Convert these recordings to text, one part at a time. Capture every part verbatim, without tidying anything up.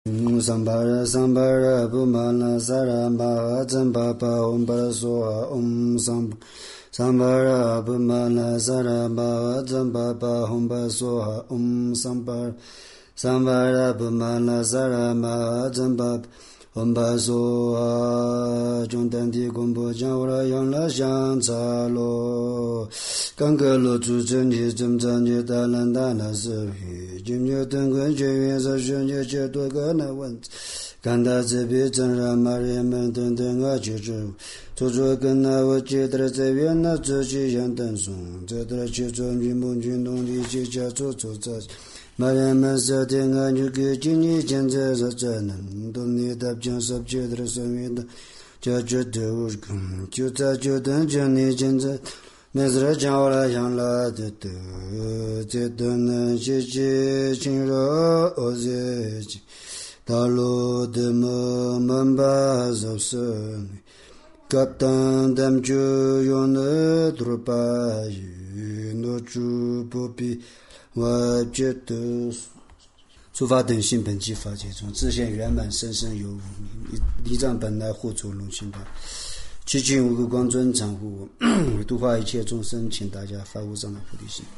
三巴拉三巴拉布玛拉萨拉玛哈真巴巴嗡巴拉梭哈嗡三三巴拉布玛拉萨拉玛哈真巴巴嗡巴拉梭哈嗡三巴三巴拉布玛拉萨拉玛哈真巴嗡巴梭哈中丹地公布将我来养了香茶罗刚格罗主真体真真你大人大人是皮今年等个学院是学业接多个那问题看到这边真让马人们等等啊去住做做跟那我记得这边那自己想等送这的去做女梦军动力去家做做这马人们是听啊你给今年现在是真能懂你的讲是觉得生命的就觉得就在就等着你现在没事讲我来想了的的这等能谢谢亲热我这道路的么门把手是Kaptan dem ju yone drupa yu no ju不必我觉得诸法等性本具法界中自现圆满生生有无离障本来护主龙心法七情无垢光尊常护度化一切众生请大家发无上的菩提心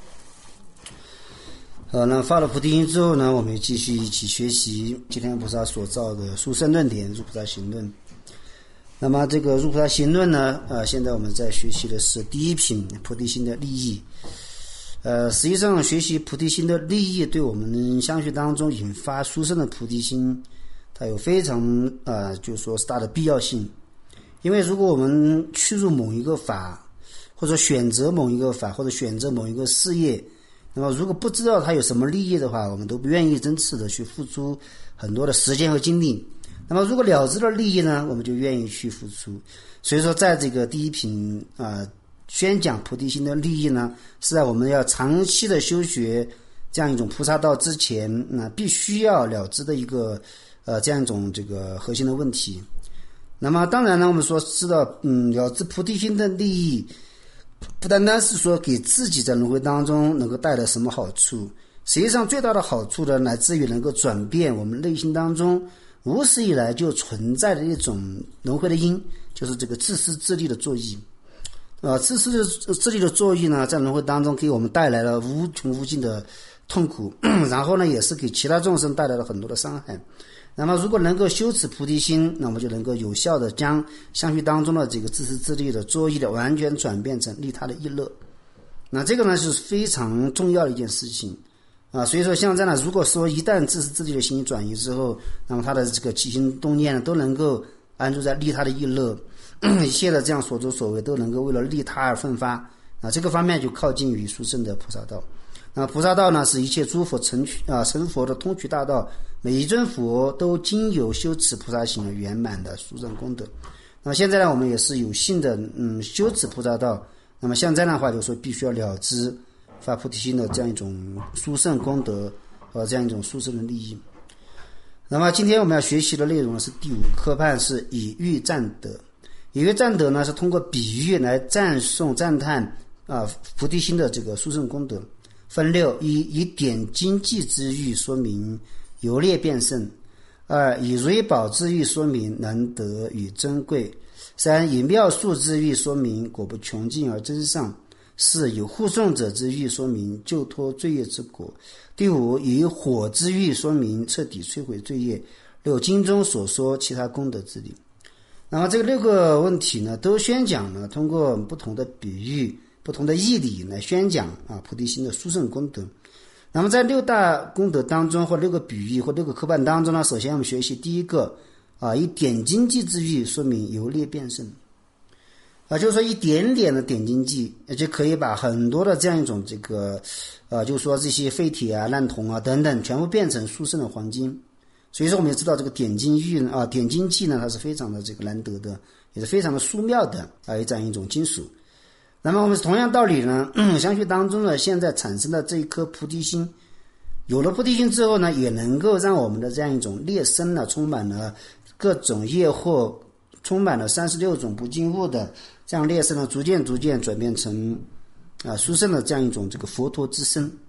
好那发了菩提心之后呢我们继续一起学习吉天菩萨所造的殊胜论点入菩萨行论那么这个入菩萨行论呢呃现在我们在学习的是第一品菩提心的利益呃实际上学习菩提心的利益对我们相续当中引发殊胜的菩提心它有非常呃就是说是大的必要性因为如果我们去入某一个法或者选择某一个法或者选择某一个事业那么如果不知道它有什么利益的话我们都不愿意真次的去付出很多的时间和精力那么如果了知了利益呢我们就愿意去付出所以说在这个第一品啊、呃、宣讲菩提心的利益呢是在我们要长期的修学这样一种菩萨道之前那、呃、必须要了知的一个呃这样一种这个核心的问题那么当然呢我们说知道嗯了知菩提心的利益不单单是说给自己在轮回当中能够带来什么好处实际上最大的好处呢来自于能够转变我们内心当中无始以来就存在的一种轮回的因就是这个自私自利的作意呃，自私自利的作意呢在轮回当中给我们带来了无穷无尽的痛苦然后呢也是给其他众生带来了很多的伤害那么如果能够修持菩提心那么就能够有效的将相续当中的这个自私自利的作意的完全转变成利他的意乐那这个呢是非常重要的一件事情啊，所以说像这样呢如果说一旦自私自利的心转移之后那么他的这个起心动念呢都能够安住在利他的意乐一切的这样所作所为都能够为了利他而奋发啊，这个方面就靠近于殊胜的菩萨道那菩萨道呢是一切诸佛成啊成佛的通衢大道每一尊佛都经由修持菩萨行而圆满的殊胜功德那么现在呢我们也是有幸的嗯修持菩萨道那么像这样的话就是说必须要了知发菩提心的这样一种殊胜功德和这样一种殊胜的利益那么今天我们要学习的内容是第五科判是以喻赞德以喻赞德呢是通过比喻来赞颂赞叹啊菩提心的这个殊胜功德分六一以点经济之喻说明游猎变胜二以蕊宝之喻说明难得与珍贵三以妙术之喻说明果不穷尽而真上四以护送者之喻说明救脱罪业之果第五以火之喻说明彻底摧毁罪业六经中所说其他功德之理那么这个六个问题呢都宣讲呢通过不同的比喻不同的义理来宣讲啊菩提心的殊胜功德那么在六大功德当中或六个比喻或六个科判当中呢首先我们学习第一个啊以点经济之喻说明游猎变胜啊就是说一点点的点经济就可以把很多的这样一种这个呃就是说这些废铁啊烂铜啊等等全部变成殊胜的黄金所以说我们也知道这个点经玉啊点经济呢它是非常的这个难得的也是非常的殊妙的啊这样一种金属那么我们同样道理呢相续当中呢现在产生的这一颗菩提心有了菩提心之后呢也能够让我们的这样一种劣身呢充满了各种业惑充满了三十六种不净物的这样劣身呢逐渐逐渐转变成啊殊胜的这样一种这个佛陀之身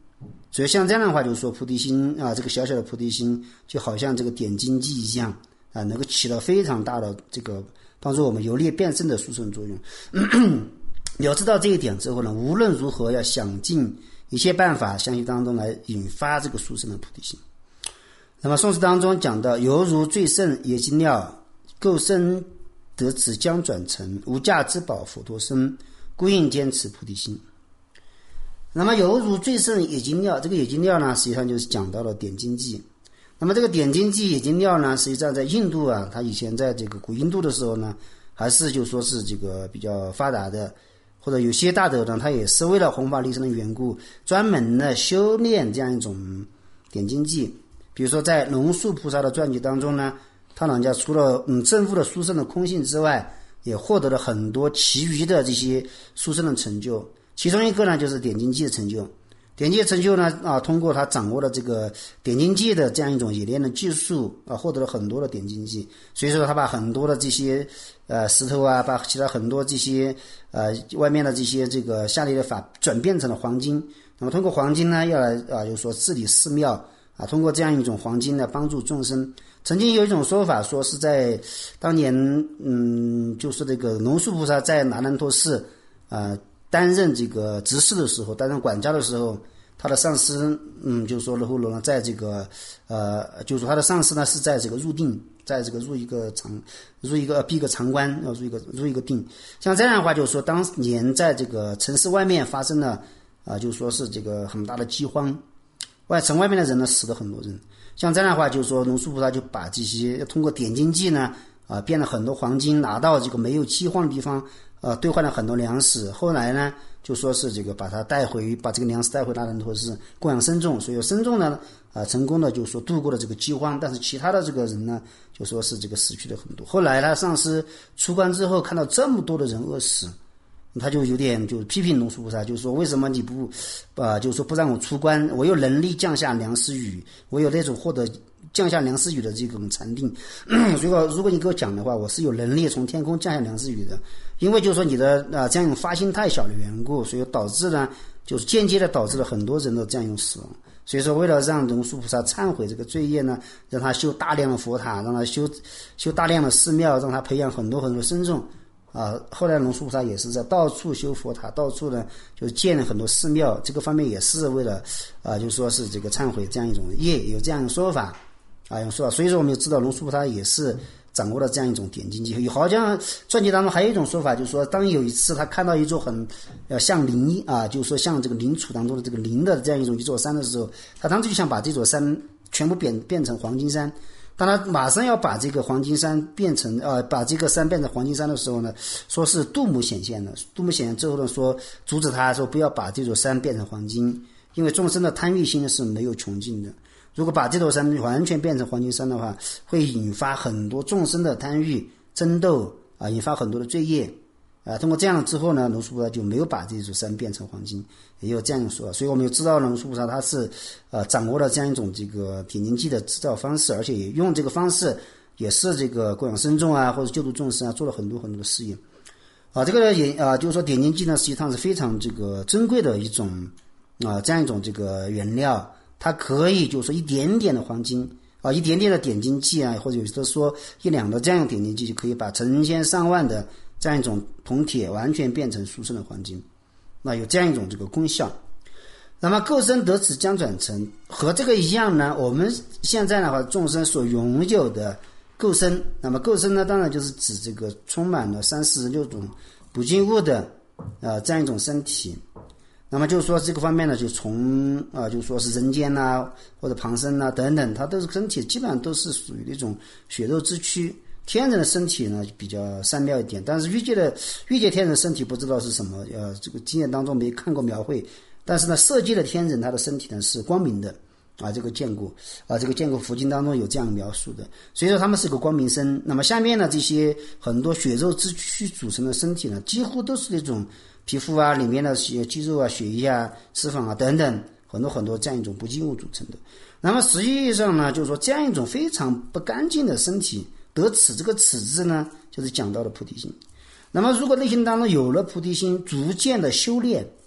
所以像这样的话，就是说菩提心啊，这个小小的菩提心就好像这个点睛剂一样啊，能够起到非常大的这个帮助我们由劣变胜的殊胜作用。了知道这一点之后呢，无论如何要想尽一切办法，相续当中来引发这个殊胜的菩提心。那么宋词当中讲到，犹如最胜冶金料，构生得此将转成，无价之宝佛陀身，故应坚持菩提心。那么犹如最胜冶金料，这个冶金料呢，实际上就是讲到了点睛剂。那么这个点睛剂冶金料呢，实际上在印度啊，它以前在这个古印度的时候呢，还是就说是这个比较发达的，或者有些大德呢，他也是为了弘法利生的缘故，专门的修炼这样一种点睛剂。比如说在龙树菩萨的传记当中呢，他人家除了嗯证悟的殊胜的空性之外，也获得了很多其余的这些殊胜的成就。其中一个呢，就是点睛剂的成就。点睛成就呢，啊，通过他掌握了这个点睛剂的这样一种冶炼的技术啊，获得了很多的点睛剂。所以说，他把很多的这些呃石头啊，把其他很多这些呃外面的这些这个下列的法转变成了黄金。那么通过黄金呢，要来啊，就是说治理寺庙啊，通过这样一种黄金呢，帮助众生。曾经有一种说法，说是在当年，嗯，就是这个龙树菩萨在那兰陀寺啊。担任这个执事的时候，担任管家的时候，他的上司，嗯，就是说，然后呢，在这个，呃，就是说他的上司呢是在这个入定，在这个入一个长，入一个闭一个长关，要入一个入一个定。像这样的话，就是说，当年在这个城市外面发生了，啊、呃，就说是这个很大的饥荒，外城外面的人呢死了很多人。像这样的话，就是说，龙树菩萨就把这些通过点睛剂呢，啊、呃，变了很多黄金，拿到这个没有饥荒的地方。呃，兑换了很多粮食，后来呢，就说是这个把它带回，把这个粮食带回那兰陀寺供养僧众，所以僧众呢，啊、呃，成功的就说度过了这个饥荒，但是其他的这个人呢，就说是这个死去了很多。后来他上师出关之后，看到这么多的人饿死，他就有点就批评龙树菩萨，就是说为什么你不，啊、呃，就是说不让我出关，我有能力降下粮食雨，我有那种获得降下粮食雨的这种禅定。如果如果你给我讲的话，我是有能力从天空降下粮食雨的。因为就是说你的啊、呃、这样一种发心太小的缘故，所以导致呢，就是间接的导致了很多人的这样一种死亡。所以说，为了让龙树菩萨忏悔这个罪业呢，让他修大量的佛塔，让他修修大量的寺庙，让他培养很多很多僧众啊。后来龙树菩萨也是在到处修佛塔，到处呢就是建了很多寺庙，这个方面也是为了啊，就说是这个忏悔这样一种业，有这样一种说法啊，有说法。所以说我们就知道龙树菩萨也是掌握了这样一种点睛剂。好像传记当中还有一种说法，就是说当有一次他看到一座很呃像林啊，就是说像这个林楚当中的这个林的这样一种一座山的时候，他当时就想把这座山全部变变成黄金山。当他马上要把这个黄金山变成呃把这个山变成黄金山的时候呢，说是杜母显现了。杜母显现之后呢，说阻止他说不要把这座山变成黄金，因为众生的贪欲心是没有穷尽的。如果把这座山完全变成黄金山的话，会引发很多众生的贪欲争斗啊，引发很多的罪业啊。通过这样之后呢，龙树菩萨就没有把这座山变成黄金，也有这样说。所以我们就知道龙树菩萨他是呃掌握了这样一种这个点睛剂的制造方式，而且也用这个方式也是这个供养僧众啊，或者救度众生啊，做了很多很多的事业啊。这个也啊，就是说点睛剂呢，实际上是非常这个珍贵的一种啊这样一种这个原料。它可以就是说一点点的黄金啊，一点点的点睛剂啊，或者有的说一两的这样点睛剂，就可以把成千上万的这样一种铜铁完全变成殊胜的黄金，那有这样一种这个功效。那么构生得此将转成，和这个一样呢，我们现在的话众生所拥有的构生，那么构生呢，当然就是指这个充满了三四十六种不净物的呃这样一种身体。那么就是说这个方面呢，就从啊、呃，就说是人间呐、啊，或者旁生呐、啊、等等，它都是身体基本上都是属于那种血肉之躯。天人的身体呢比较善妙一点，但是欲界的欲界天人身体不知道是什么，呃，这个经验当中没看过描绘。但是呢，色界的天人他的身体呢是光明的啊，这个见过啊，这个见过佛经当中有这样描述的。所以说他们是个光明身。那么下面呢这些很多血肉之躯组成的身体呢，几乎都是那种皮肤啊里面的肌肉啊、血液啊、脂肪啊等等，很多很多这样一种不净物组成的。那么实际上呢，就是说这样一种非常不干净的身体，得此这个此字呢，就是讲到了菩提心。那么如果内心当中有了菩提心，逐渐的修炼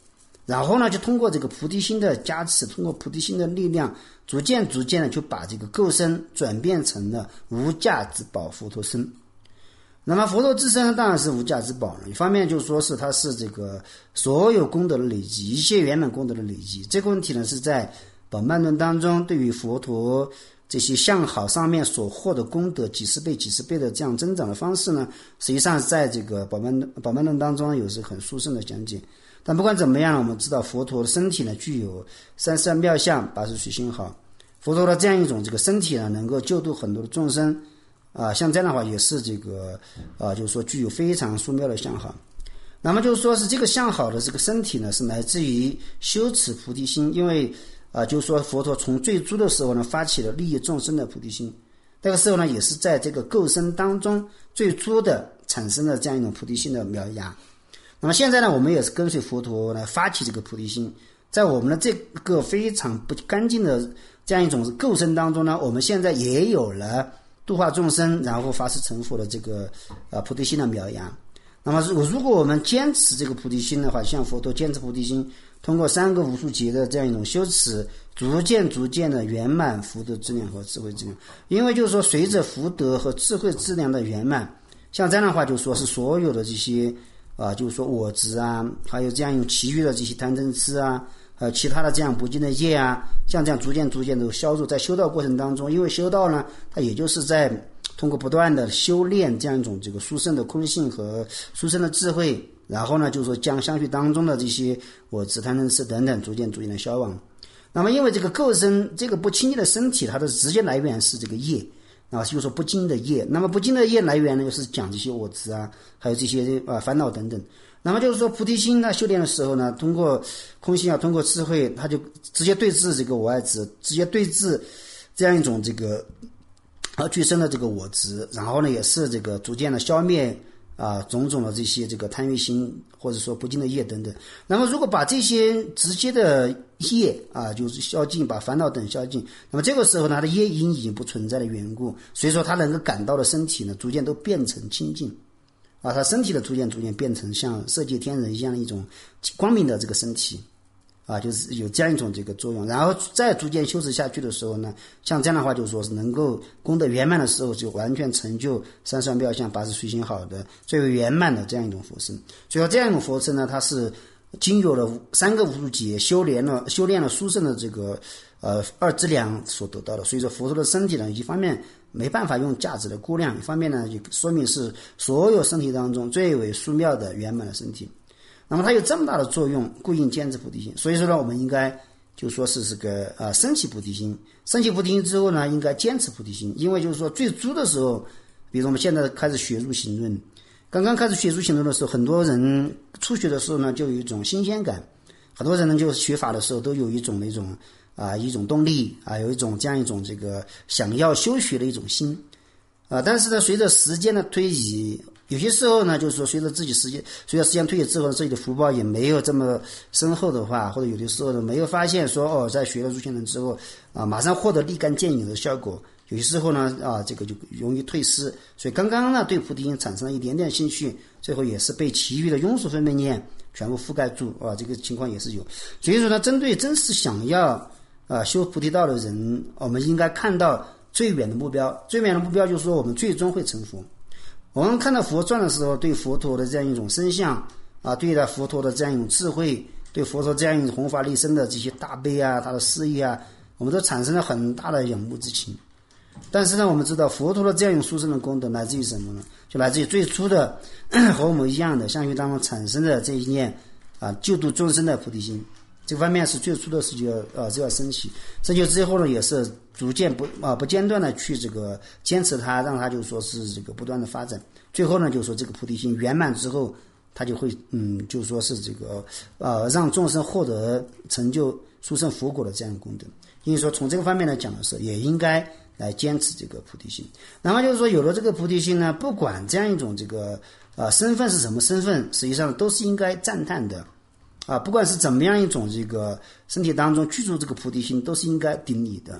然后呢就通过这个菩提心的加持，通过菩提心的力量，逐渐逐渐的就把这个垢身转变成了无价之宝佛陀身。那么佛陀自身当然是无价之宝了，一方面就是说是它是这个所有功德的累积，一切圆满功德的累积。这个问题呢是在宝鬘论当中对于佛陀这些相好上面所获的功德几十倍几十倍的这样增长的方式呢，实际上在这个宝鬘宝鬘论当中有是很殊胜的讲解。但不管怎么样，我们知道佛陀的身体呢具有三十二妙相八十随心好，佛陀的这样一种这个身体呢能够救度很多的众生啊，像这样的话也是这个啊，就是说具有非常殊妙的相好。那么就是说是这个相好的这个身体呢，是来自于修持菩提心，因为啊，就是说佛陀从最初的时候呢，发起了利益众生的菩提心，那个时候呢，也是在这个垢身当中最初的产生了这样一种菩提心的苗芽。那么现在呢，我们也是跟随佛陀来发起这个菩提心，在我们的这个非常不干净的这样一种垢身当中呢，我们现在也有了度化众生然后发誓成佛的这个呃菩提心的苗芽。那么如果如果我们坚持这个菩提心的话，像佛陀坚持菩提心，通过三个无数劫的这样一种修持，逐渐逐渐的圆满福德质量和智慧质量。因为就是说随着福德和智慧质量的圆满，像这样的话就说是所有的这些啊，就是说我执啊，还有这样用其余的这些贪嗔痴啊，还有其他的这样不净的业啊，像这样逐渐逐渐的消除。在修道过程当中，因为修道呢，它也就是在通过不断的修炼这样一种这个殊胜的空性和殊胜的智慧，然后呢就是说将相续当中的这些我执贪嗔痴等等逐渐逐渐的消亡。那么因为这个垢身这个不清净的身体，它的直接来源是这个业啊，就是说不净的业。那么不净的业来源呢，就是讲这些我执啊，还有这些啊烦恼等等。那么就是说菩提心呢修炼的时候呢，通过空性啊，通过智慧，它就直接对治这个我爱执，直接对治这样一种这个而具生的这个我执，然后呢也是这个逐渐的消灭啊种种的这些这个贪欲心或者说不净的业等等。那么如果把这些直接的业啊就是消尽，把烦恼等消尽，那么这个时候呢他的业因已经不存在的缘故，所以说他能够感到的身体呢逐渐都变成清净啊，他身体的逐渐逐渐变成像色界天人一样的一种光明的这个身体啊，就是有这样一种这个作用。然后再逐渐修持下去的时候呢，像这样的话就是说是能够功德圆满的时候，就完全成就三十二妙相八十随心好的最为圆满的这样一种佛身。所以说这样一种佛身呢，它是经有了三个无数劫修炼了修炼了殊胜的这个呃二资粮所得到的。所以说佛陀的身体呢，一方面没办法用价值的估量，一方面呢就说明是所有身体当中最为殊妙的圆满的身体。那么它有这么大的作用，故应坚持菩提心。所以说呢，我们应该就说是这个呃升起菩提心，升起菩提心之后呢，应该坚持菩提心。因为就是说最初的时候，比如我们现在开始学入行论，刚刚开始学入行论的时候，很多人初学的时候呢就有一种新鲜感，很多人呢就学法的时候都有一种那种啊一种动力啊，有一种这样一种这个想要修学的一种心啊。但是呢，随着时间的推移，有些时候呢，就是说随着自己时间，随着时间推移之后，自己的福报也没有这么深厚的话，或者有的时候呢没有发现说哦，在学了入行论之后啊，马上获得立竿见影的效果。有些时候呢啊，这个就容易退失。所以刚刚呢对菩提心产生了一点点兴趣，最后也是被其余的庸俗分别念全部覆盖住啊，这个情况也是有。所以说呢，针对真实想要啊修菩提道的人，我们应该看到最远的目标。最远的目标就是说我们最终会成佛。我们看到佛传的时候，对佛陀的这样一种身相啊，对待佛陀的这样一种智慧，对佛陀这样一种弘法利生的这些大悲啊，他的事业啊，我们都产生了很大的仰慕之情。但是呢，我们知道佛陀的这样一种殊胜的功德来自于什么呢？就来自于最初的和我们一样的相续当中产生的这一念啊救度众生的菩提心。这个方面是最初的是就要呃就要升起，升起之后呢，也是逐渐不啊不间断的去这个坚持它，让它就说是这个不断的发展。最后呢，就是说这个菩提心圆满之后，它就会嗯，就是说是这个呃让众生获得成就殊胜佛果的这样的功德。因为说从这个方面来讲的时候，也应该来坚持这个菩提心。那么就是说有了这个菩提心呢，不管这样一种这个呃身份是什么身份，实际上都是应该赞叹的。啊，不管是怎么样一种这个身体当中居住这个菩提心，都是应该顶礼的。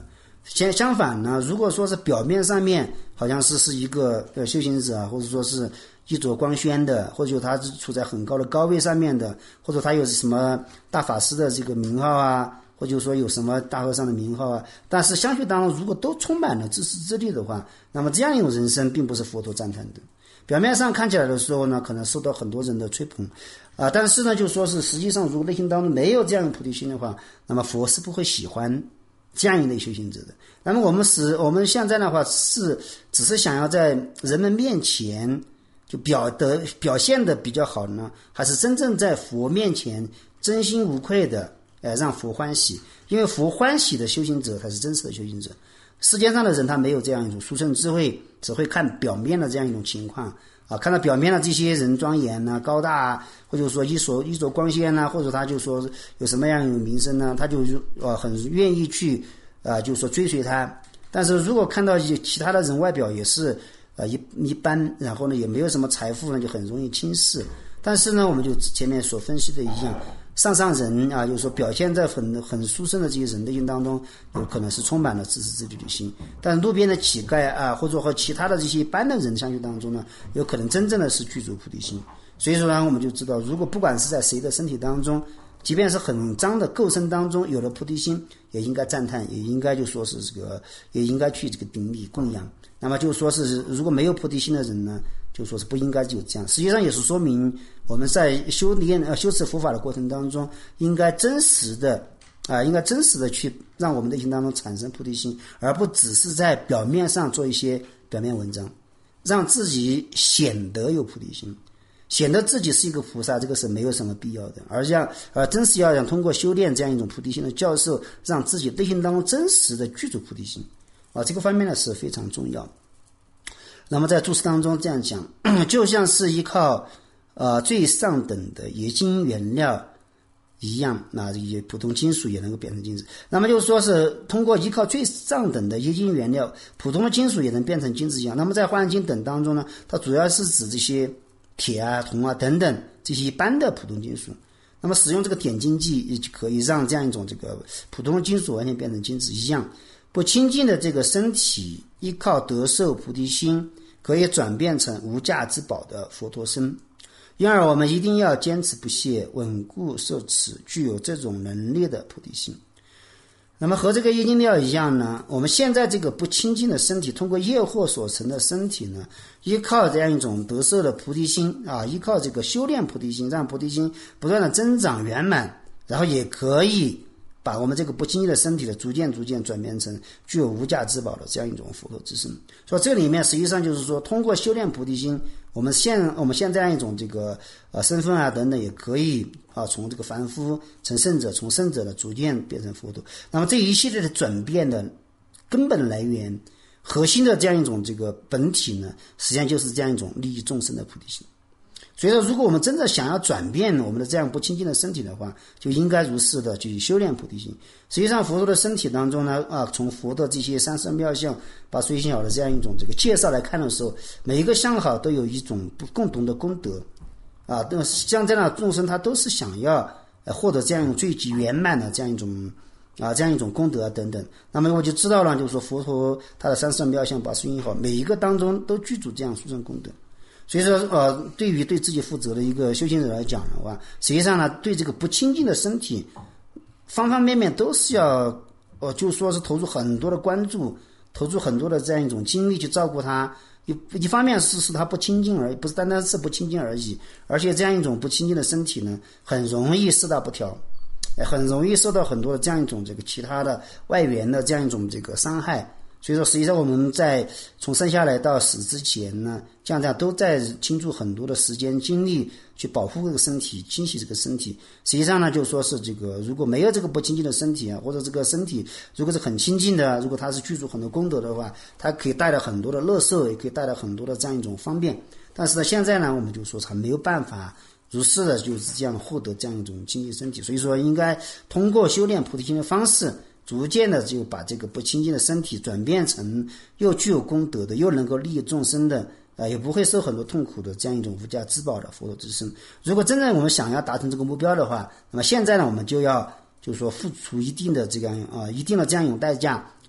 相相反呢，如果说是表面上面好像是是一个呃修行者，或者说是衣着光鲜的，或者他是处在很高的高位上面的，或者他有什么大法师的这个名号啊，或者说有什么大和尚的名号啊，但是相续当中如果都充满了自私自利的话，那么这样一种人生并不是佛陀赞叹的。表面上看起来的时候呢，可能受到很多人的吹捧啊、呃，但是呢，就说是实际上如果内心当中没有这样的菩提心的话，那么佛是不会喜欢这样一类修行者的。那么我们是我们现在的话是只是想要在人们面前就表得表现的比较好呢，还是真正在佛面前真心无愧的呃让佛欢喜？因为佛欢喜的修行者才是真实的修行者。世界上的人他没有这样一种殊胜智慧，只会看表面的这样一种情况啊，看到表面的这些人庄严啊、高大啊，或者说衣着衣着光鲜啊，或者他就说有什么样一种名声呢，他就呃很愿意去啊、呃，就是说追随他。但是如果看到其他的人外表也是呃一一般，然后呢也没有什么财富呢，就很容易轻视。但是呢，我们就前面所分析的一样。上上人啊，就是说表现在很很殊胜的这些人内心当中，有可能是充满了自私自利的心；但路边的乞丐啊，或者和其他的这些一般的人相续当中呢，有可能真正的是具足菩提心。所以说呢，我们就知道，如果不管是在谁的身体当中，即便是很脏的构身当中有了菩提心，也应该赞叹，也应该就说是这个，也应该去这个顶礼供养。那么就说是如果没有菩提心的人呢，就说是不应该就这样。实际上也是说明我们在修炼呃修持佛法的过程当中，应该真实的啊、呃，应该真实的去让我们内心当中产生菩提心，而不只是在表面上做一些表面文章，让自己显得有菩提心，显得自己是一个菩萨，这个是没有什么必要的。而让呃真是要想通过修炼这样一种菩提心的教授，让自己内心当中真实的具足菩提心啊，这个方面呢是非常重要。那么在注释当中这样讲，就像是依靠呃最上等的冶金原料一样，那也普通金属也能够变成金子。那么就是说是通过依靠最上等的冶金原料，普通的金属也能变成金子一样。那么在华严经等当中呢，它主要是指这些铁啊、铜啊等等这些一般的普通金属。那么使用这个点金剂，也可以让这样一种这个普通的金属完全变成金子一样。不清净的这个身体，依靠得受菩提心，可以转变成无价之宝的佛陀身。因而我们一定要坚持不懈，稳固受持具有这种能力的菩提心。那么和这个业精料一样呢，我们现在这个不清净的身体，通过业惑所成的身体呢，依靠这样一种得受的菩提心啊，依靠这个修炼菩提心，让菩提心不断的增长圆满，然后也可以把我们这个不清净的身体的逐渐逐渐转变成具有无价之宝的这样一种佛陀之身。所以这里面实际上就是说，通过修炼菩提心，我们现我们现在一种这个呃身份啊等等，也可以啊从这个凡夫成圣者，从圣者的逐渐变成佛陀。那么这一系列的转变的根本来源、核心的这样一种这个本体呢，实际上就是这样一种利益众生的菩提心。所以说，如果我们真的想要转变我们的这样不清净的身体的话，就应该如是的去修炼菩提心。实际上佛陀的身体当中呢，啊，从佛的这些三圣妙相、把随行好的这样一种这个介绍来看的时候，每一个相好都有一种共同的功德啊，像这样的众生他都是想要获得这样一种最极圆满的这样一种啊这样一种功德等等。那么我就知道了，就是说佛陀他的三圣妙相、把随行好，每一个当中都具足这样殊胜功德。所以说，呃，对于对自己负责的一个修行者来讲的话，实际上呢，对这个不清净的身体，方方面面都是要，呃，就说是投入很多的关注，投入很多的这样一种精力去照顾它。一一方面是使它不清净而已，不是单单是不清净而已，而且这样一种不清净的身体呢，很容易四大不调，很容易受到很多的这样一种这个其他的外缘的这样一种这个伤害。所以说实际上我们在从生下来到死之前呢，这样这样都在倾注很多的时间精力去保护这个身体，清洗这个身体。实际上呢，就说是这个如果没有这个不清净的身体啊，或者这个身体如果是很清净的，如果它是具足很多功德的话，它可以带来很多的乐受，也可以带来很多的这样一种方便。但是呢，现在呢，我们就说它没有办法如是的就是这样获得这样一种清净身体。所以说应该通过修炼菩提心的方式，逐渐的就把这个不清净的身体转变成又具有功德的，又能够利益众生的，呃，也不会受很多痛苦的这样一种无价之宝的佛陀之身。如果真正我们想要达成这个目标的话，那么现在呢，我们就要就是说付出一定的这个啊、呃、一定的这样一种代价，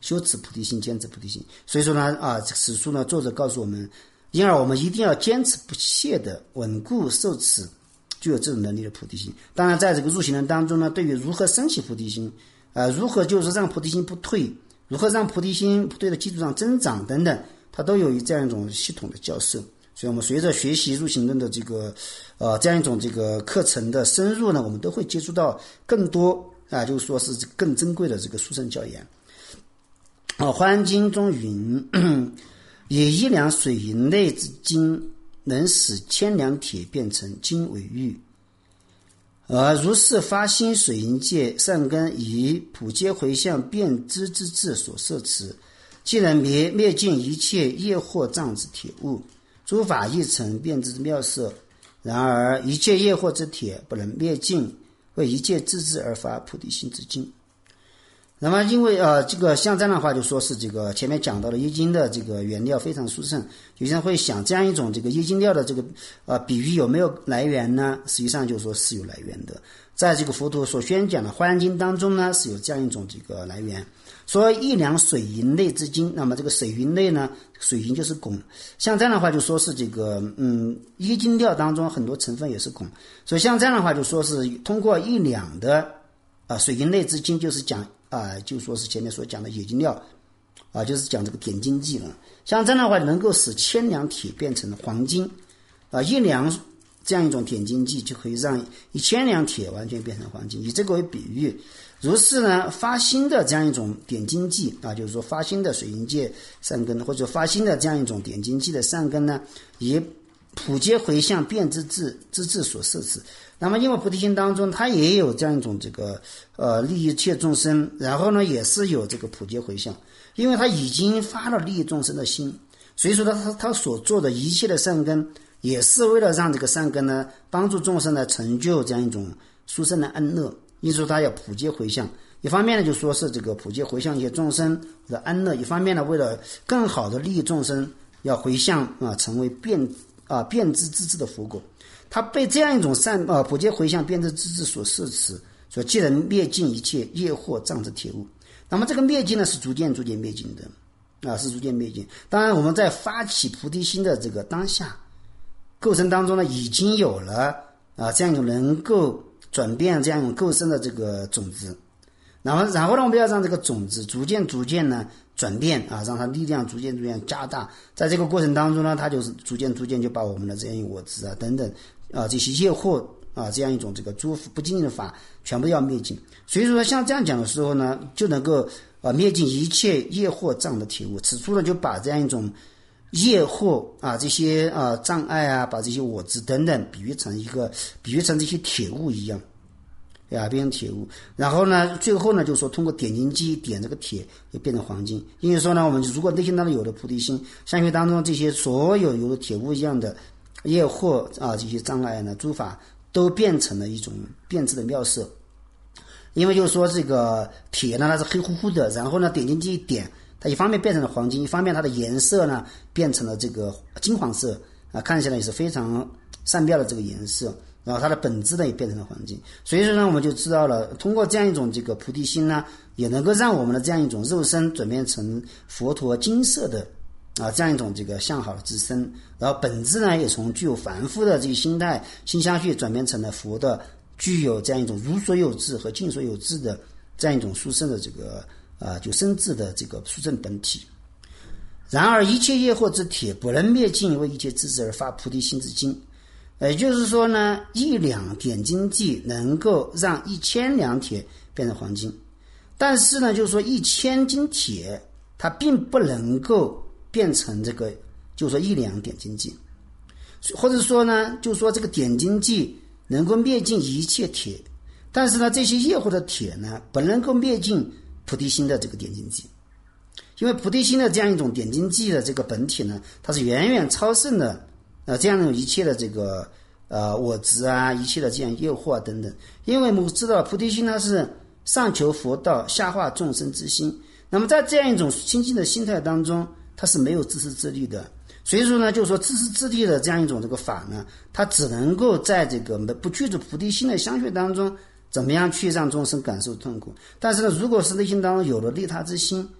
修持菩提心，坚持菩提心。所以说呢，啊，此书呢，作者告诉我们，因而我们一定要坚持不懈的稳固受持具有这种能力的菩提心。当然，在这个入行人当中呢，对于如何升起菩提心，啊，如何就是让菩提心不退，如何让菩提心不退的基础上增长等等，它都有这样一种系统的教授。所以我们随着学习入行论的这个呃这样一种这个课程的深入呢，我们都会接触到更多啊，就是说是更珍贵的这个殊胜教言。啊，《华严经》中云：以一两水银内之精，能使千两铁变成金为玉。而如是发心水银界善根，以普皆回向遍知之智所摄持，既能灭灭尽一切业惑障之铁物，诸法亦成遍知之妙色。然而一切业惑之铁不能灭尽，为一切自治而发菩提心之精。那么因为呃这个像这样的话，就说是这个前面讲到的液晶的这个原料非常殊胜，有些人会想这样一种这个液晶料的这个呃比喻有没有来源呢？实际上就说是有来源的，在这个佛陀所宣讲的《华严经》当中呢，是有这样一种这个来源。说一两水银类之精，那么这个水银类呢，水银就是汞，像这样的话就说是这个嗯液晶料当中很多成分也是汞，所以像这样的话就说是通过一两的啊、呃、水银类之精，就是讲啊、呃、就说是前面所讲的冶金料啊、呃，就是讲这个点金剂了。像这样的话能够使千两铁变成黄金啊、呃，一两这样一种点金剂就可以让一千两铁完全变成黄金，以这个为比喻。如是呢，发心的这样一种点金剂啊，就是说发心的水银界善根，或者发心的这样一种点金剂的善根呢，以普皆回向遍知智之智所摄持。那么因为菩提心当中它也有这样一种这个呃利益一切众生，然后呢也是有这个普皆回向，因为他已经发了利益众生的心，所以说他他所做的一切的善根也是为了让这个善根呢帮助众生呢成就这样一种殊胜的安乐。因此他要普皆回向，一方面呢就说是这个普皆回向一些众生的安乐，一方面呢为了更好的利益众生，要回向啊成为遍啊遍知之智的佛果。他被这样一种善啊普皆回向遍知之智所摄持，所以既能灭尽一切业惑障之铁物。那么这个灭尽呢是逐渐逐渐灭尽的啊，是逐渐灭尽。当然我们在发起菩提心的这个当下构成当中呢，已经有了啊这样一种能够转变这样一种构生的这个种子，然后然后呢我们要让这个种子逐渐逐渐呢转变啊，让它力量逐渐逐渐加大。在这个过程当中呢，它就是逐渐逐渐就把我们的这样一个我执啊等等啊这些业惑啊这样一种这个诸不净的法全部要灭尽。所以说像这样讲的时候呢，就能够啊灭尽一切业惑障的铁物。此处呢就把这样一种业惑啊这些啊障碍啊，把这些我执等等比喻成一个比喻成这些铁物一样啊，变成铁物。然后呢最后呢就说通过点金机点这个铁就变成黄金。因为说呢我们如果内心当中有了菩提心，相续当中这些所有有铁物一样的业惑啊这些障碍呢诸法都变成了一种变质的妙色。因为就是说这个铁呢它是黑乎乎的，然后呢点金机一点，它一方面变成了黄金，一方面它的颜色呢变成了这个金黄色啊，看起来也是非常善妙的这个颜色，然后它的本质呢也变成了黄金。所以说呢我们就知道了，通过这样一种这个菩提心呢，也能够让我们的这样一种肉身转变成佛陀金色的啊这样一种这个相好的之身，然后本质呢也从具有凡夫的这个心态心相续转变成了佛的具有这样一种如所有智和尽所有智的这样一种殊胜的这个啊就深智的这个殊胜本体。然而一切业惑之铁不能灭尽，为一切智智而发菩提心之精。也就是说呢，一两点金剂能够让一千两铁变成黄金，但是呢就是说一千斤铁它并不能够变成这个就是说一两点金剂，或者说呢就是说这个点金剂能够灭尽一切铁，但是呢这些业惑的铁呢不能够灭尽菩提心的这个点金剂。因为菩提心的这样一种点金剂的这个本体呢，它是远远超胜的呃这样的一切的这个呃我执啊，一切的这样业惑啊等等。因为我们知道菩提心它是上求佛道下化众生之心，那么在这样一种清净的心态当中，它是没有自私自利的。所以说呢就是说自私自利的这样一种这个法呢，它只能够在这个不具足菩提心的相续当中怎么样去让众生感受痛苦。但是呢如果是内心当中有了利他之心，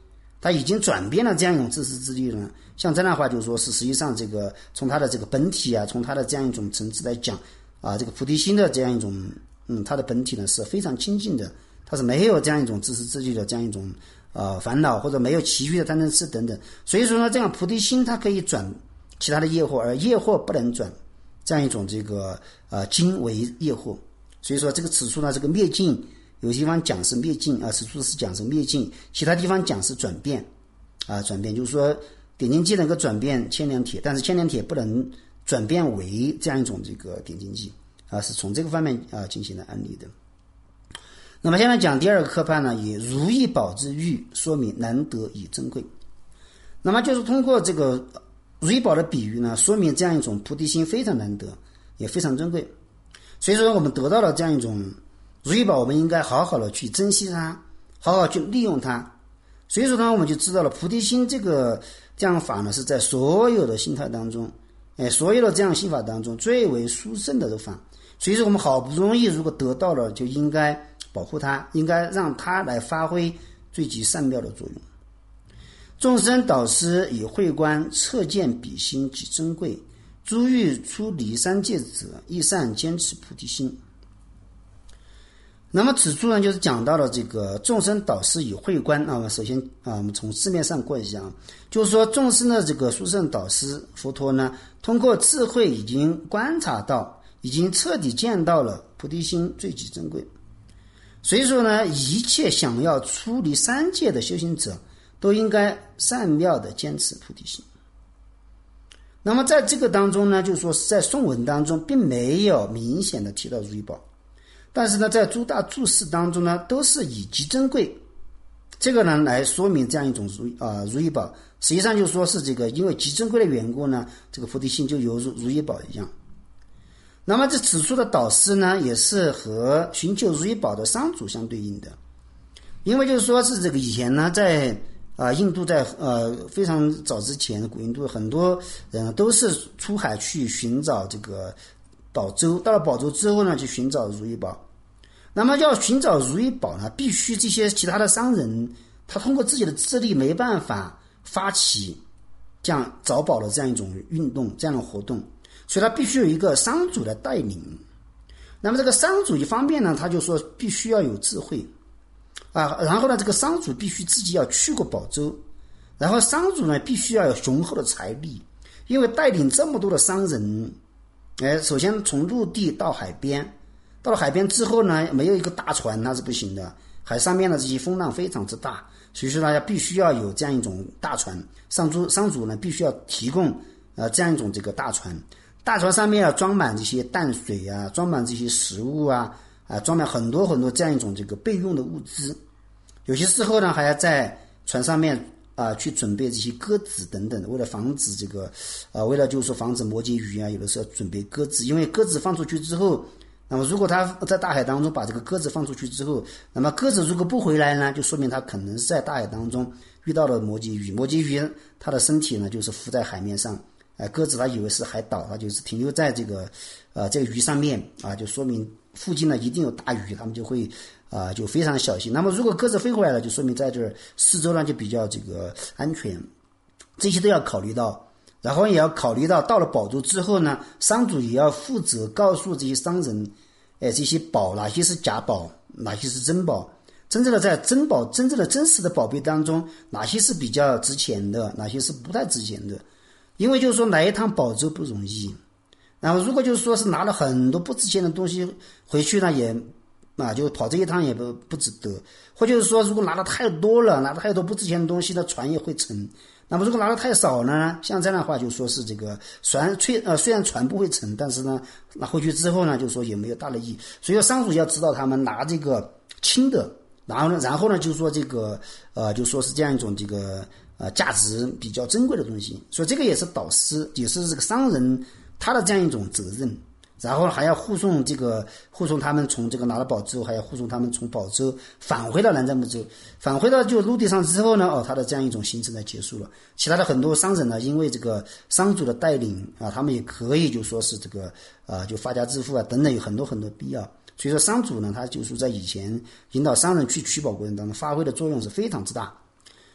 他已经转变了这样一种自私自利了。像这样的话，就是说是实际上这个从他的这个本体啊，从他的这样一种层次来讲啊，这个菩提心的这样一种嗯，他的本体呢是非常清净的，他是没有这样一种自私自利的这样一种呃烦恼，或者没有其余的贪嗔痴等等。所以说呢，这样菩提心它可以转其他的业惑，而业惑不能转这样一种这个呃经为业惑。所以说这个此处呢，这个灭尽有些地方讲是灭尽啊，此处是讲是灭尽，其他地方讲是转变啊，转变就是说点睛计能够转变千两铁，但是千两铁不能转变为这样一种这个点睛计啊，是从这个方面啊进行了安利的。那么现在讲第二个科判呢，以如意宝之喻说明难得以珍贵。那么就是通过这个如意宝的比喻呢，说明这样一种菩提心非常难得，也非常珍贵。所以说我们得到了这样一种如意宝，我们应该好好的去珍惜它，好好去利用它。所以说呢，我们就知道了菩提心这个这样法呢，是在所有的心态当中，哎，所有的这样心法当中最为殊胜的这个法。所以说我们好不容易如果得到了，就应该保护它，应该让它来发挥最极善妙的作用。众生导师以慧观彻见彼心极珍贵，诸欲出离三界者，亦善坚持菩提心。那么此处呢，就是讲到了这个众生导师以慧观啊。首先啊，我们从字面上过一下，就是说众生的这个殊胜导师佛陀呢，通过智慧已经观察到，已经彻底见到了菩提心最极珍贵。所以说呢，一切想要出离三界的修行者，都应该善妙的坚持菩提心。那么在这个当中呢，就是说在颂文当中并没有明显的提到如意宝，但是呢，在诸大注释当中呢，都是以极珍贵这个呢来说明这样一种如啊、呃、如意宝。实际上就说是这个因为极珍贵的缘故呢，这个菩提心就犹如如意宝一样。那么这此处的导师呢，也是和寻求如意宝的商主相对应的，因为就是说是这个以前呢，在啊、呃、印度在呃非常早之前，古印度很多人都是出海去寻找这个宝洲，到了宝洲之后呢，去寻找如意宝。那么要寻找如意宝呢，必须这些其他的商人，他通过自己的智力没办法发起这样找宝的这样一种运动，这样的活动，所以他必须有一个商主来带领。那么这个商主一方面呢，他就说必须要有智慧啊，然后呢，这个商主必须自己要去过宝洲，然后商主呢必须要有雄厚的财力，因为带领这么多的商人，哎，首先从陆地到海边，到了海边之后呢，没有一个大船那是不行的，海上面的这些风浪非常之大，所以说大家必须要有这样一种大船，商主商主呢必须要提供呃这样一种这个大船，大船上面要装满这些淡水啊，装满这些食物啊，啊装满很多很多这样一种这个备用的物资，有些时候呢还要在船上面啊，去准备这些鸽子等等的，为了防止这个，啊，为了就是说防止摩羯鱼啊，有的时候准备鸽子，因为鸽子放出去之后，那么如果它在大海当中把这个鸽子放出去之后，那么鸽子如果不回来呢，就说明它可能是在大海当中遇到了摩羯鱼，摩羯鱼它的身体呢就是浮在海面上，哎、呃，鸽子它以为是海岛，它就是停留在这个，呃，这个鱼上面啊，就说明附近呢一定有大鱼，它们就会。啊，就非常小心。那么如果鸽子飞回来了，就说明在这儿四周呢就比较这个安全，这些都要考虑到。然后也要考虑到，到了宝洲之后呢，商主也要负责告诉这些商人，哎，这些宝哪些是假宝，哪些是真宝，真正的在真宝、真正的真实的宝贝当中，哪些是比较值钱的，哪些是不太值钱的。因为就是说来一趟宝洲不容易，然后如果就是说是拿了很多不值钱的东西回去呢，也。啊，就跑这一趟也不不值得，或者是说，如果拿的太多了，拿的太多不值钱的东西呢，船也会沉。那么如果拿的太少了呢，像这样的话，就说是这个船虽呃虽然船不会沉，但是呢拿回去之后呢，就说也没有大的意义。所以说商主要知道他们拿这个轻的，然后呢，然后呢就说这个呃就说是这样一种这个呃价值比较珍贵的东西。所以这个也是导师，也是这个商人他的这样一种责任。然后还要护送这个护送他们从这个拿了宝之后，还要护送他们从宝州返回到南瞻部洲，返回到就陆地上之后呢，哦，他的这样一种行程呢结束了。其他的很多商人呢，因为这个商主的带领啊，他们也可以就说是这个啊，就发家致富啊等等，有很多很多必要。所以说商主呢，他就是在以前引导商人去取宝过程当中发挥的作用是非常之大。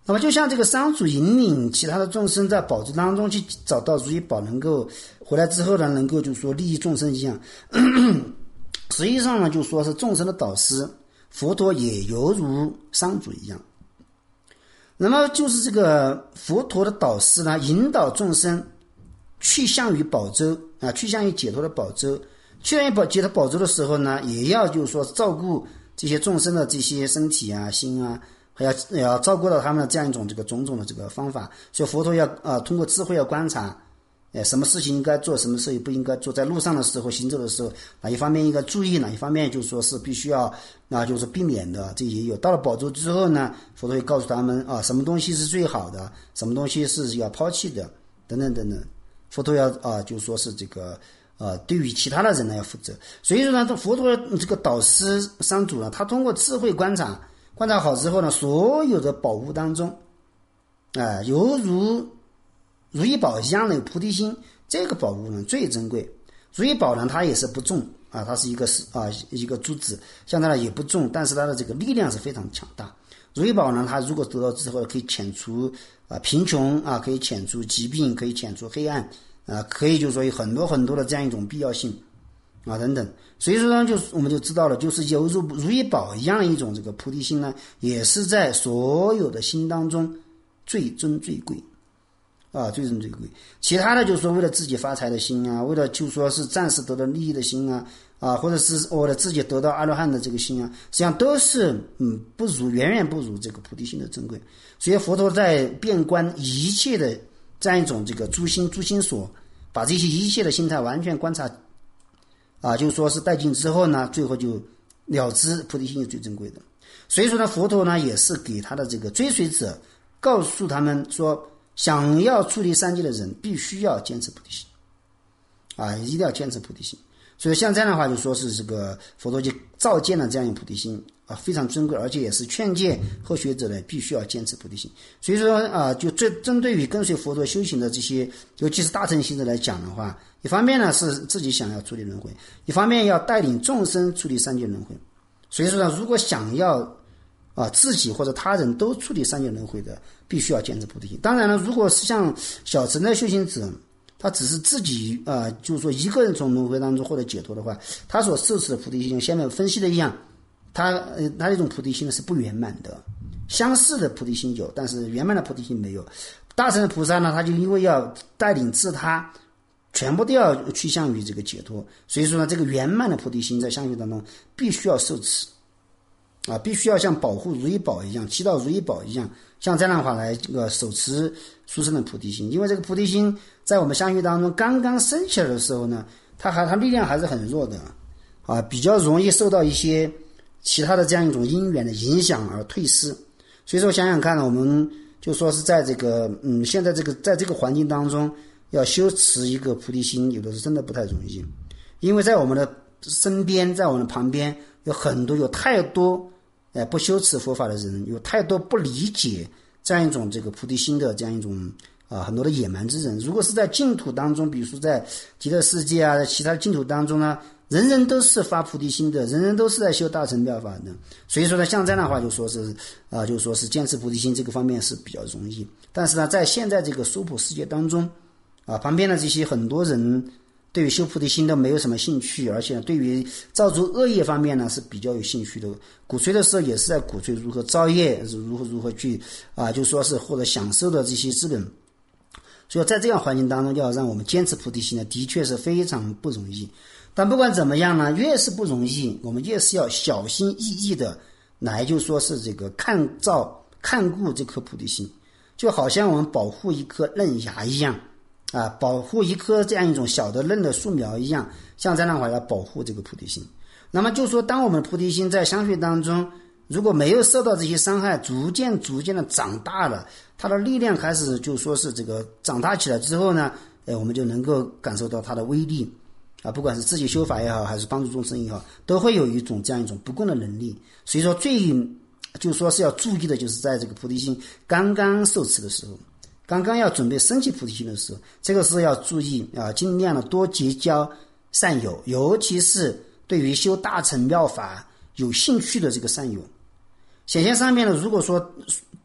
那么就像这个商主引领其他的众生在宝珠当中去找到如意宝，能够回来之后呢，能够就是说利益众生一样，实际上呢，就说是众生的导师，佛陀也犹如商主一样。那么就是这个佛陀的导师呢，引导众生去向于宝洲啊，去向于解脱的宝洲。去向于宝解脱宝洲的时候呢，也要就是说照顾这些众生的这些身体啊、心啊。还要也要照顾到他们的这样一种这个种种的这个方法，所以佛陀要啊、呃、通过智慧要观察，哎，什么事情应该做，什么事情不应该做，在路上的时候行走的时候，哪一方面应该注意，哪一方面就是说是必须要那就是避免的，这也有。到了宝洲之后呢，佛陀会告诉他们啊，什么东西是最好的，什么东西是要抛弃的，等等等等。佛陀要啊，就是说是这个呃，对于其他的人呢要负责。所以说呢，佛陀的这个导师商主呢，他通过智慧观察。观察好之后呢，所有的宝物当中，啊、呃，犹如如意宝一样的菩提心，这个宝物呢最珍贵。如意宝呢，它也是不重啊，它是一个啊一个珠子，像它也不重，但是它的这个力量是非常强大。如意宝呢，它如果得到之后，可以遣除啊贫穷啊，可以遣除疾病，可以遣除黑暗啊，可以就是说有很多很多的这样一种必要性。啊，等等，所以说呢，就我们就知道了，就是犹如如意宝一样的一种这个菩提心呢，也是在所有的心当中最尊最贵，啊，最尊最贵。其他的就是说为了自己发财的心啊，为了就说是暂时得到利益的心啊，啊，或者是为了自己得到阿罗汉的这个心啊，实际上都是嗯不如远远不如这个菩提心的珍贵。所以佛陀在遍观一切的这样一种这个诸心诸心所，把这些一切的心态完全观察。啊，就是说是带进之后呢，最后就了知菩提心是最珍贵的。所以说呢，佛陀呢也是给他的这个追随者告诉他们说，想要出离三界的人，必须要坚持菩提心，啊，一定要坚持菩提心。所以像这样的话，就说是这个佛陀就召见了这样一个菩提心啊，非常珍贵，而且也是劝诫后学者呢必须要坚持菩提心。所以说啊，就针针对于跟随佛陀修行的这些，尤其是大乘行者来讲的话，一方面呢是自己想要出离轮回，一方面要带领众生出离三界轮回。所以说呢，如果想要啊自己或者他人都出离三界轮回的，必须要坚持菩提心。当然了，如果是像小乘的修行者，他只是自己啊、呃，就是说一个人从轮回当中获得解脱的话，他所受持的菩提心，下面分析的一样，他呃他这种菩提心呢是不圆满的。相似的菩提心有，但是圆满的菩提心没有。大乘的菩萨呢，他就因为要带领自他，全部都要趋向于这个解脱，所以说呢，这个圆满的菩提心在相续当中必须要受持。啊，必须要像保护如意宝一样，祈祷如意宝一样，像这样的话来这个手持殊胜的菩提心。因为这个菩提心在我们相续当中刚刚升起来的时候呢，它还它力量还是很弱的，啊，比较容易受到一些其他的这样一种因缘的影响而退失。所以说想想看呢，我们就说是在这个嗯现在这个在这个环境当中要修持一个菩提心，有的是真的不太容易，因为在我们的身边，在我们的旁边有很多有太多呃，不修持佛法的人，有太多不理解这样一种这个菩提心的这样一种啊、呃、很多的野蛮之人。如果是在净土当中，比如说在极乐世界啊，在其他的净土当中呢，人人都是发菩提心的，人人都是在修大乘妙法的。所以说呢，像这样的话，就说是啊、呃，就说是坚持菩提心这个方面是比较容易。但是呢，在现在这个娑婆世界当中啊，旁边的这些很多人对于修菩提心都没有什么兴趣，而且对于造作恶业方面呢是比较有兴趣的。鼓吹的时候也是在鼓吹如何造业，如何如何去啊，就说是获得享受的这些资本。所以在这样环境当中，要让我们坚持菩提心呢，的确是非常不容易。但不管怎么样呢，越是不容易，我们越是要小心翼翼的来，就说是这个看照看顾这颗菩提心，就好像我们保护一颗嫩芽一样。啊，保护一棵这样一种小的嫩的树苗一样，像这样的话来保护这个菩提心。那么就说，当我们的菩提心在相续当中，如果没有受到这些伤害，逐渐逐渐的长大了，它的力量开始就说是这个长大起来之后呢，呃，我们就能够感受到它的威力啊，不管是自己修法也好，还是帮助众生也好，都会有一种这样一种不共的能力。所以说，最就说是要注意的，就是在这个菩提心刚刚受持的时候。刚刚要准备升起菩提心的时候，这个是要注意啊，尽量的多结交善友，尤其是对于修大乘妙法有兴趣的这个善友。显现上面呢，如果说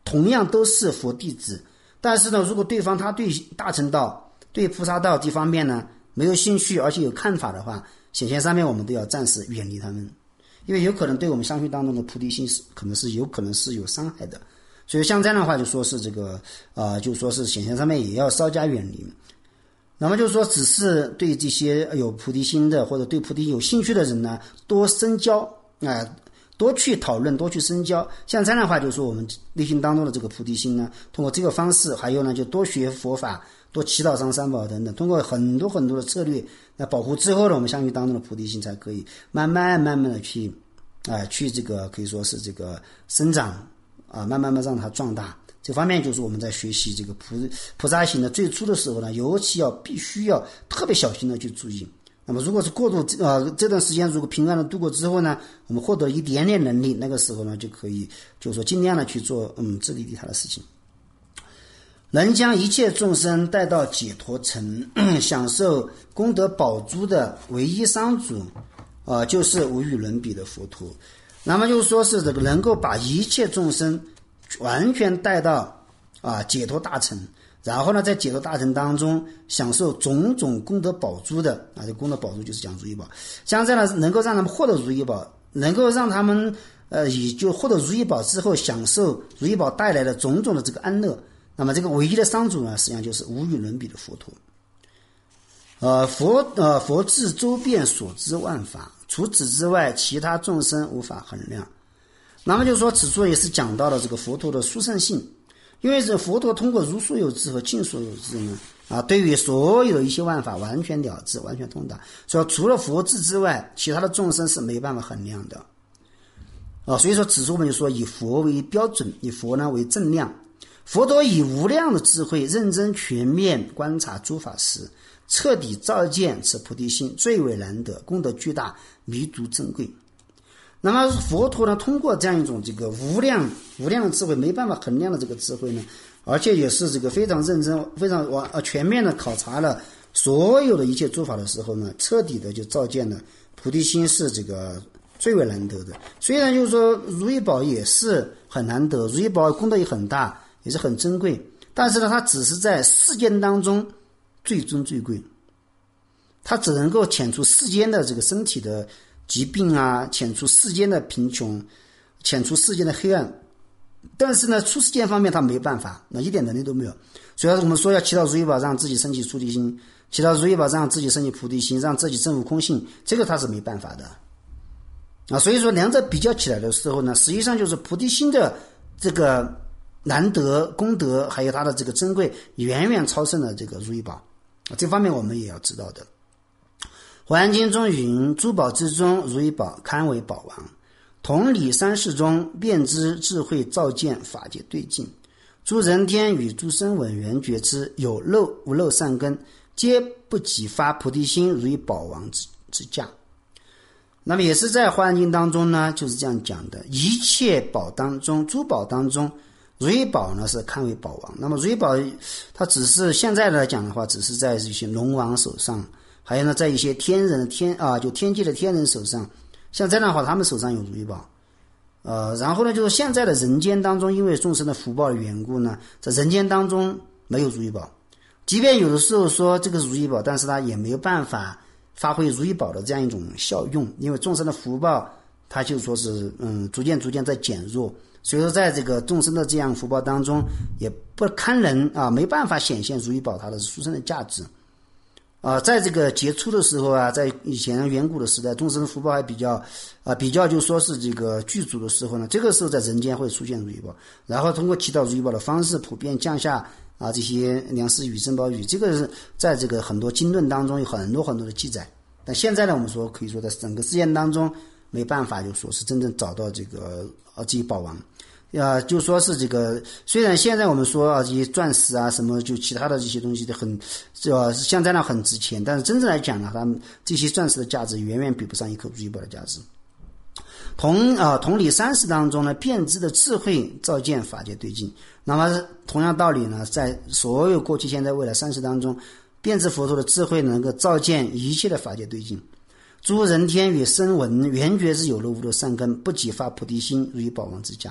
同样都是佛弟子，但是呢，如果对方他对大乘道、对菩萨道这方面呢没有兴趣，而且有看法的话，显现上面我们都要暂时远离他们，因为有可能对我们相续当中的菩提心是可能是有可能是有伤害的。所以像这样的话，就说是这个呃，就说是显现上面也要稍加远离。那么就是说，只是对这些有菩提心的或者对菩提有兴趣的人呢，多深交啊、呃，多去讨论，多去深交。像这样的话，就是说我们内心当中的这个菩提心呢，通过这个方式，还有呢，就多学佛法，多祈祷上三宝等等，通过很多很多的策略来保护之后呢，我们相续当中的菩提心才可以慢慢慢慢的去啊、呃，去这个可以说是这个生长啊，慢慢慢慢让它壮大。这方面就是我们在学习这个菩菩萨行的最初的时候呢，尤其要必须要特别小心的去注意。那么如果是过度呃这段时间如果平安的度过之后呢，我们获得一点点能力，那个时候呢就可以就是说尽量的去做嗯自利利他的事情。能将一切众生带到解脱城，享受功德宝珠的唯一商主，呃就是无与伦比的佛陀。那么就是说是这个能够把一切众生完全带到啊解脱大乘，然后呢在解脱大乘当中享受种种功德宝珠的啊，这功德宝珠就是讲如意宝，像这样呢能够让他们获得如意宝，能够让他们呃以就获得如意宝之后享受如意宝带来的种种的这个安乐。那么这个唯一的商主呢，实际上就是无与伦比的佛陀。呃佛呃佛智周遍所知万法，除此之外其他众生无法衡量。那么就是说此处也是讲到了这个佛陀的殊胜性，因为这佛陀通过如所有智和尽所有智呢啊，对于所有的一切万法完全了知，完全通达，所以除了佛智之外其他的众生是没办法衡量的啊。所以说此处我们就说以佛为标准，以佛呢为正量。佛陀以无量的智慧认真全面观察诸法时，彻底照见此菩提心最为难得，功德巨大，弥足珍贵。那么佛陀呢通过这样一种这个无量无量的智慧，没办法衡量的这个智慧呢，而且也是这个非常认真非常完呃全面的考察了所有的一切诸法的时候呢，彻底的就照见了菩提心是这个最为难得的。虽然就是说如意宝也是很难得，如意宝功德也很大，也是很珍贵，但是呢它只是在世间当中最尊最贵，它只能够遣除世间的这个身体的疾病啊，遣除世间的贫穷，遣除世间的黑暗，但是呢出世间方面它没办法，那一点能力都没有。所以我们说要祈祷如意宝让自己升起菩提心，祈祷如意宝让自己升起菩提心，让自己证悟空性，这个它是没办法的啊。所以说两者比较起来的时候呢，实际上就是菩提心的这个难得功德还有它的这个珍贵远远超胜了这个如意宝，这方面我们也要知道的。华严经中云，诸宝之中如意宝堪为宝王，同理三世中遍知智慧照见法界对境，诸人天与诸声闻缘觉之有漏无漏善根，皆不及发菩提心如意宝王之之价。那么也是在华严经当中呢就是这样讲的，一切宝当中诸宝当中如意宝呢是堪为宝王。那么如意宝它只是现在来讲的话，只是在一些龙王手上，还有呢在一些天人的天啊就天界的天人手上，像这样的话他们手上有如意宝。呃然后呢就是现在的人间当中，因为众生的福报的缘故呢，在人间当中没有如意宝，即便有的时候说这个如意宝，但是它也没有办法发挥如意宝的这样一种效用，因为众生的福报它就说是嗯逐渐逐渐在减弱，所以说在这个众生的这样福报当中也不堪能啊，没办法显现如意宝它的殊胜的价值啊。在这个杰出的时候啊，在以前远古的时代，众生的福报还比较啊比较就说是这个具足的时候呢，这个时候在人间会出现如意宝，然后通过祈祷如意宝的方式普遍降下啊这些粮食雨珍宝雨，这个是在这个很多经论当中有很多很多的记载。但现在呢我们说可以说在整个世界当中没办法就说是真正找到这个呃这些宝王啊，就说是这个虽然现在我们说啊这些钻石啊什么就其他的这些东西很这现在呢很值钱，但是真正来讲呢，他们这些钻石的价值远远比不上一颗如意宝的价值。同啊同理三世当中呢，遍知的智慧照见法界对境。那么同样道理呢，在所有过去现在未来三世当中，遍知佛陀的智慧能够照见一切的法界对境，诸人天与声闻缘觉之有漏无漏善根，不及发菩提心如意宝王之家。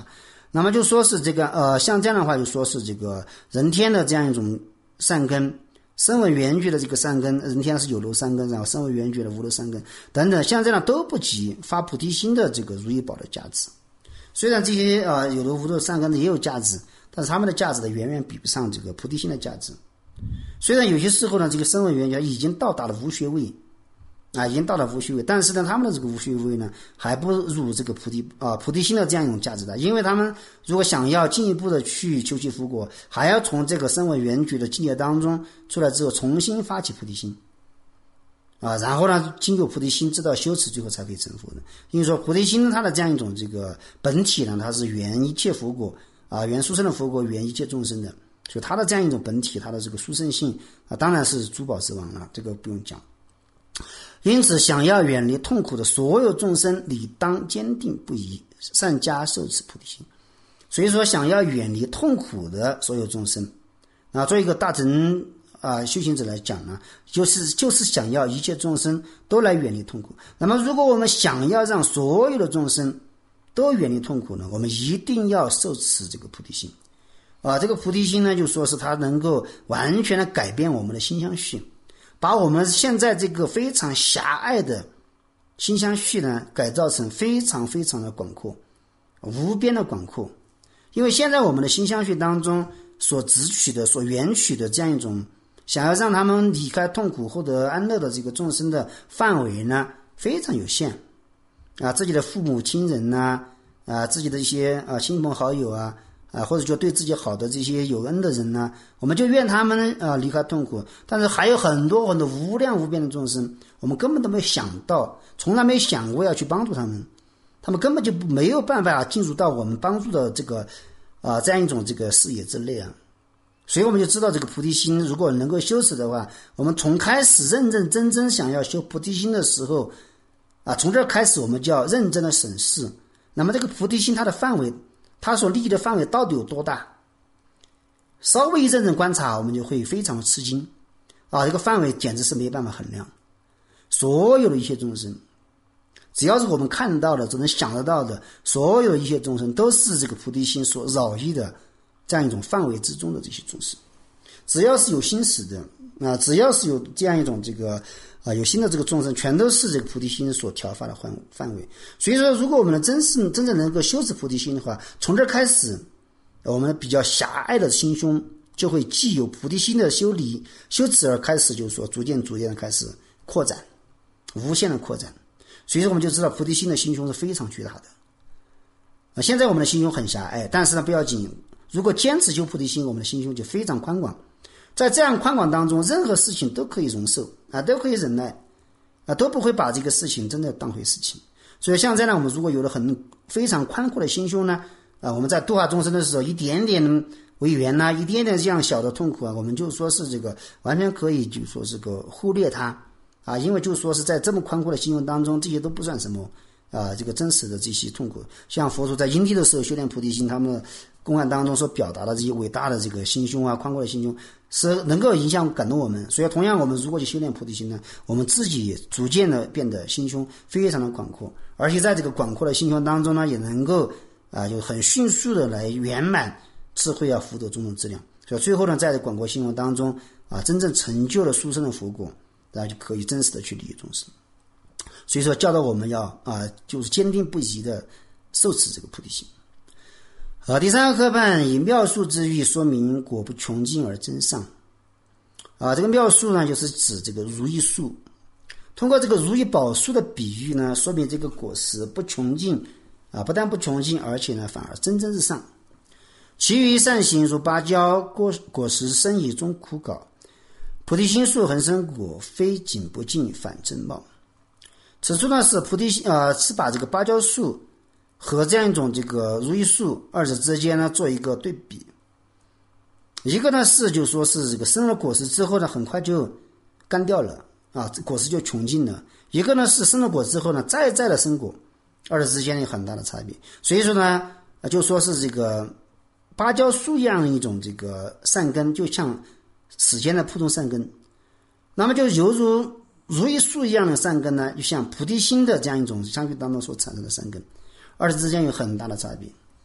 那么就说是这个呃，像这样的话就说是这个人天的这样一种善根，声闻缘觉的这个善根，人天是有漏善根，然后声闻缘觉的无漏善根等等，像这样都不及发菩提心的这个如意宝的价值。虽然这些呃有漏无漏善根的也有价值，但是他们的价值呢远远比不上这个菩提心的价值。虽然有些时候呢，这个声闻缘觉已经到达了无学位啊，已经到了无学位，但是呢，他们的这个无学位呢，还不如这个菩提啊菩提心的这样一种价值的，因为他们如果想要进一步的去求其福果，还要从这个声闻缘觉的境界当中出来之后，重新发起菩提心啊，然后呢，经过菩提心知道修持，最后才可以成佛的。因为说菩提心它的这样一种这个本体呢，它是圆一切佛果啊，圆殊胜的佛果，圆一切众生的，所以它的这样一种本体，它的这个殊胜性啊，当然是珠宝之王了，这个不用讲。因此想要远离痛苦的所有众生，理当坚定不移，善加受持菩提心。所以说想要远离痛苦的所有众生啊，作为一个大乘啊修行者来讲呢，就是就是想要一切众生都来远离痛苦。那么如果我们想要让所有的众生都远离痛苦呢，我们一定要受持这个菩提心啊。这个菩提心呢，就说是它能够完全的改变我们的心相续，把我们现在这个非常狭隘的心相续呢，改造成非常非常的广阔，无边的广阔。因为现在我们的心相续当中所执取的、所缘取的这样一种想要让他们离开痛苦、获得安乐的这个众生的范围呢，非常有限啊，自己的父母亲人呐、啊，啊，自己的一些啊亲朋好友啊。啊，或者就对自己好的这些有恩的人呢，我们就愿他们啊离开痛苦。但是还有很多很多无量无边的众生，我们根本都没有想到，从来没有想过要去帮助他们，他们根本就没有办法进入到我们帮助的这个啊这样一种这个视野之内啊。所以我们就知道这个菩提心，如果能够修持的话，我们从开始认认真真想要修菩提心的时候啊，从这开始我们就要认真的审视，那么这个菩提心它的范围，它所利益的范围到底有多大？稍微一认真观察，我们就会非常吃惊啊！这个范围简直是没办法衡量。所有的一切众生，只要是我们看到的、只能想得到的，所有的一切众生，都是这个菩提心所扰益的这样一种范围之中的这些众生。只要是有心识的啊，只要是有这样一种这个啊有心的这个众生，全都是这个菩提心所调发的范范围。所以说，如果我们能真是真正能够修持菩提心的话，从这开始，我们比较狭隘的心胸就会既有菩提心的修理修持，而开始就是说逐渐逐渐的开始扩展，无限的扩展。所以说，我们就知道菩提心的心胸是非常巨大的。啊，现在我们的心胸很狭隘，但是呢不要紧，如果坚持修菩提心，我们的心胸就非常宽广。在这样宽广当中，任何事情都可以容受啊，都可以忍耐啊，都不会把这个事情真的当回事情。所以像这样，我们如果有了很非常宽阔的心胸呢，啊，我们在度化众生的时候，一点点为缘呐、啊，一点点这样小的痛苦啊，我们就说是这个完全可以就说是个忽略它啊，因为就说是在这么宽阔的心胸当中，这些都不算什么啊，这个真实的这些痛苦。像佛祖在因地的时候修炼菩提心，他们的公案当中所表达的这些伟大的这个心胸啊，宽阔的心胸，是能够影响感动我们。所以同样我们如果去修炼菩提心呢，我们自己逐渐的变得心胸非常的广阔，而且在这个广阔的心胸当中呢，也能够啊就很迅速的来圆满智慧啊福德种种质量。所以最后呢，在广阔心胸当中啊，真正成就了殊胜的佛果，然后就可以真实的去利益众生。所以说教导我们要啊就是坚定不移的受持这个菩提心。啊，第三个课本以妙术之喻说明果不穷尽而增上。啊，这个妙术呢，就是指这个如意树。通过这个如意宝树的比喻呢，说明这个果实不穷尽啊，不但不穷尽，而且呢，反而蒸蒸日上。其余善行如芭蕉果果实生以中苦槁，菩提心树恒生果，非仅不尽，反增茂。此处呢是菩提心啊、呃，是把这个芭蕉树和这样一种这个如意树二者之间呢做一个对比。一个呢是就说是这个生了果实之后呢，很快就干掉了啊，果实就穷尽了。一个呢是生了果之后呢，再再的生果，二者之间有很大的差别。所以说呢，就说是这个芭蕉树一样的一种这个善根，就像世间的普通善根，那么就犹如如意树一样的善根呢，就像菩提心的这样一种相续当中所产生的善根，二者之间有很大的差别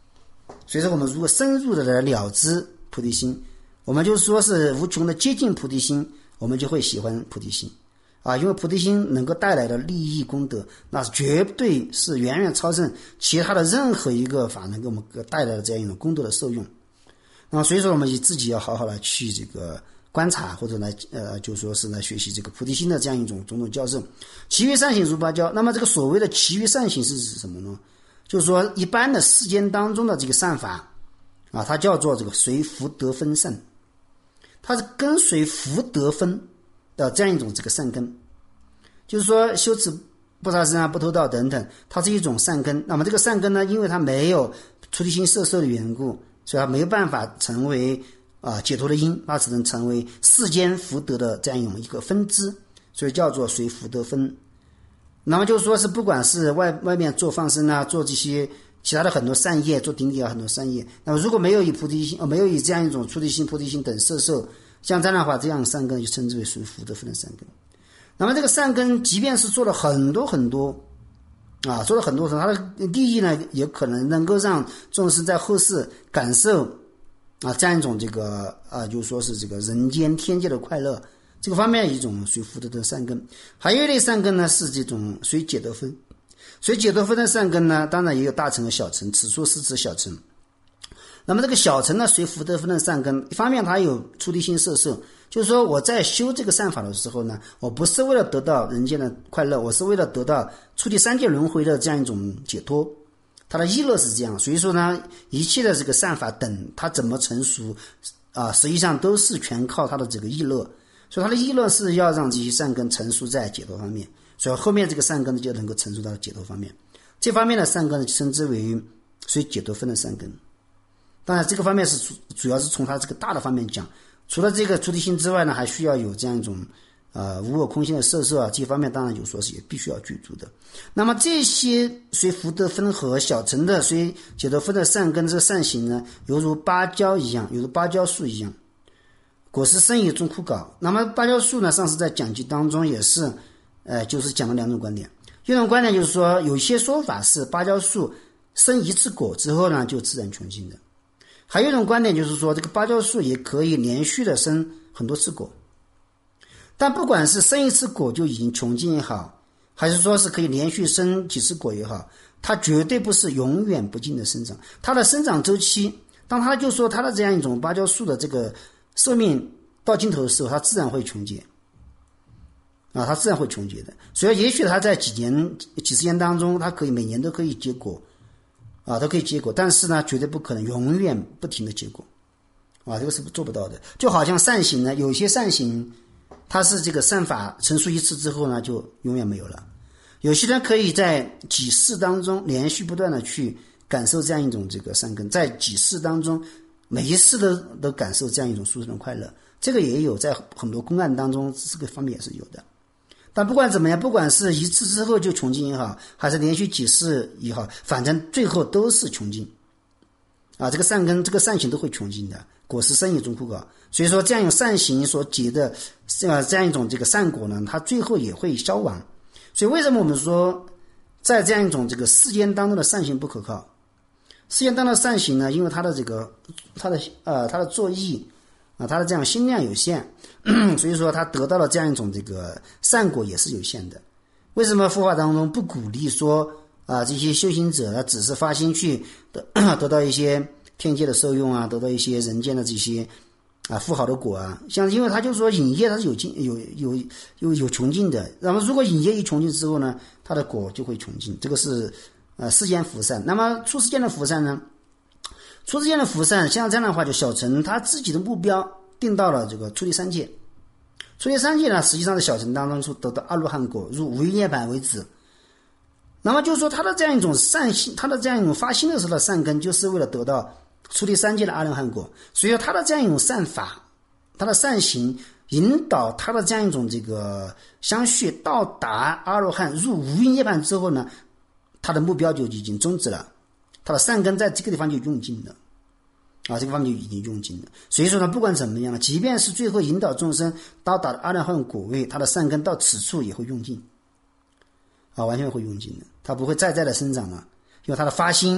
所以说我们如果深入的来了知菩提心，我们就说是无穷的接近菩提心，我们就会喜欢菩提心啊，因为菩提心能够带来的利益功德，那绝对是远远超胜其他的任何一个法能给我们带来的这样一种功德的受用。那么所以说我们自己要好好的去这个观察，或者来呃，就说是来学习这个菩提心的这样一种种种教授。其余善行如芭蕉，那么这个所谓的其余善行是指什么呢？就是说一般的世间当中的这个善法啊，它叫做这个随福德分善，它是跟随福德分的这样一种这个善根，就是说修持不杀生啊、不偷盗等等，它是一种善根。那么这个善根呢，因为它没有出离心摄受的缘故，所以它没有办法成为啊解脱的因，它只能成为世间福德的这样一种一个分支，所以叫做随福德分。那么就是说是不管是外外面做放生啊，做这些其他的很多善业，做顶礼啊很多善业，那么如果没有以菩提心，呃没有以这样一种出离心、菩提心等摄受，像这样的话，这样善根就称之为随福德分的善根。那么这个善根，即便是做了很多很多啊，做了很多，它的利益呢，也可能能够让众生在后世感受啊这样一种这个啊，就是说是这个人间天界的快乐。这个方面一种随福德的善根。还有一类善根呢，是这种随解脱分。随解脱分的善根呢，当然也有大乘和小乘，此处是指小乘。那么这个小乘呢，随福德分的善根，一方面它有出离心摄受，就是说我在修这个善法的时候呢，我不是为了得到人间的快乐，我是为了得到出离三界轮回的这样一种解脱，它的意乐是这样。所以说呢，一切的这个善法等它怎么成熟啊，实际上都是全靠它的这个意乐。所以它的意乐是要让这些善根成熟在解脱方面，所以后面这个善根就能够成熟到解脱方面。这方面的善根称之为随解脱分的善根。当然这个方面是主主要是从它这个大的方面讲，除了这个出离心之外呢，还需要有这样一种呃无我空性的摄受啊，这方面当然就说是也必须要具足的。那么这些随福德分和小乘的随解脱分的善根，这个善行呢，犹如芭蕉一样，犹如芭蕉树一样，果实深以终枯槁。那么芭蕉树呢，上次在讲记当中也是呃，就是讲了两种观点。一种观点就是说，有些说法是芭蕉树生一次果之后呢，就自然穷尽的。还有一种观点就是说，这个芭蕉树也可以连续的生很多次果。但不管是生一次果就已经穷尽也好，还是说是可以连续生几次果也好，它绝对不是永远不尽的生长。它的生长周期，当它就说它的这样一种芭蕉树的这个寿命到尽头的时候，它自然会穷竭啊，它自然会穷竭的。所以也许它在几年几十年当中，它可以每年都可以结果啊，都可以结果，但是呢绝对不可能永远不停的结果啊，这个是做不到的。就好像善行呢，有些善行它是这个善法成熟一次之后呢，就永远没有了。有些人可以在几世当中连续不断的去感受这样一种这个善根，在几世当中每一世都都感受这样一种殊胜的快乐，这个也有在很多公案当中，这个方面也是有的。但不管怎么样，不管是一次之后就穷尽也好，还是连续几次也好，反正最后都是穷尽啊，这个善根这个善行都会穷尽的，果实深以终枯槁。所以说这样一种善行所结的呃这样一种这个善果呢，它最后也会消亡。所以为什么我们说在这样一种这个世间当中的善行不可靠？世间当中的善行呢，因为它的这个它的呃它的作意啊，它的这样心量有限，所以说它得到了这样一种这个善果也是有限的。为什么佛法当中不鼓励说啊这些修行者呢，只是发心去得得到一些天界的受用啊，得到一些人间的这些啊富好的果啊？像因为他就说引业它是有尽有有有有穷尽的，那么如果引业一穷尽之后呢，它的果就会穷尽，这个是呃世间福善。那么出世间的福善呢？出世间的福善，像这样的话，就小乘他自己的目标定到了这个出离三界。出离三界呢，实际上在小乘当中是得到阿罗汉果，入无余涅槃为止。那么就是说，他的这样一种善心，他的这样一种发心的时候的善根，就是为了得到出离三界的阿罗汉果。所以说，他的这样一种善法，他的善行，引导他的这样一种这个相续到达阿罗汉入无余涅槃之后呢，他的目标就已经终止了。他的善根在这个地方就用尽了啊，这个方面就已经用尽了。所以说呢，不管怎么样，即便是最后引导众生到达阿罗汉果位，他的善根到此处也会用尽啊，完全会用尽的，他不会再再的生长了，因为他的发心，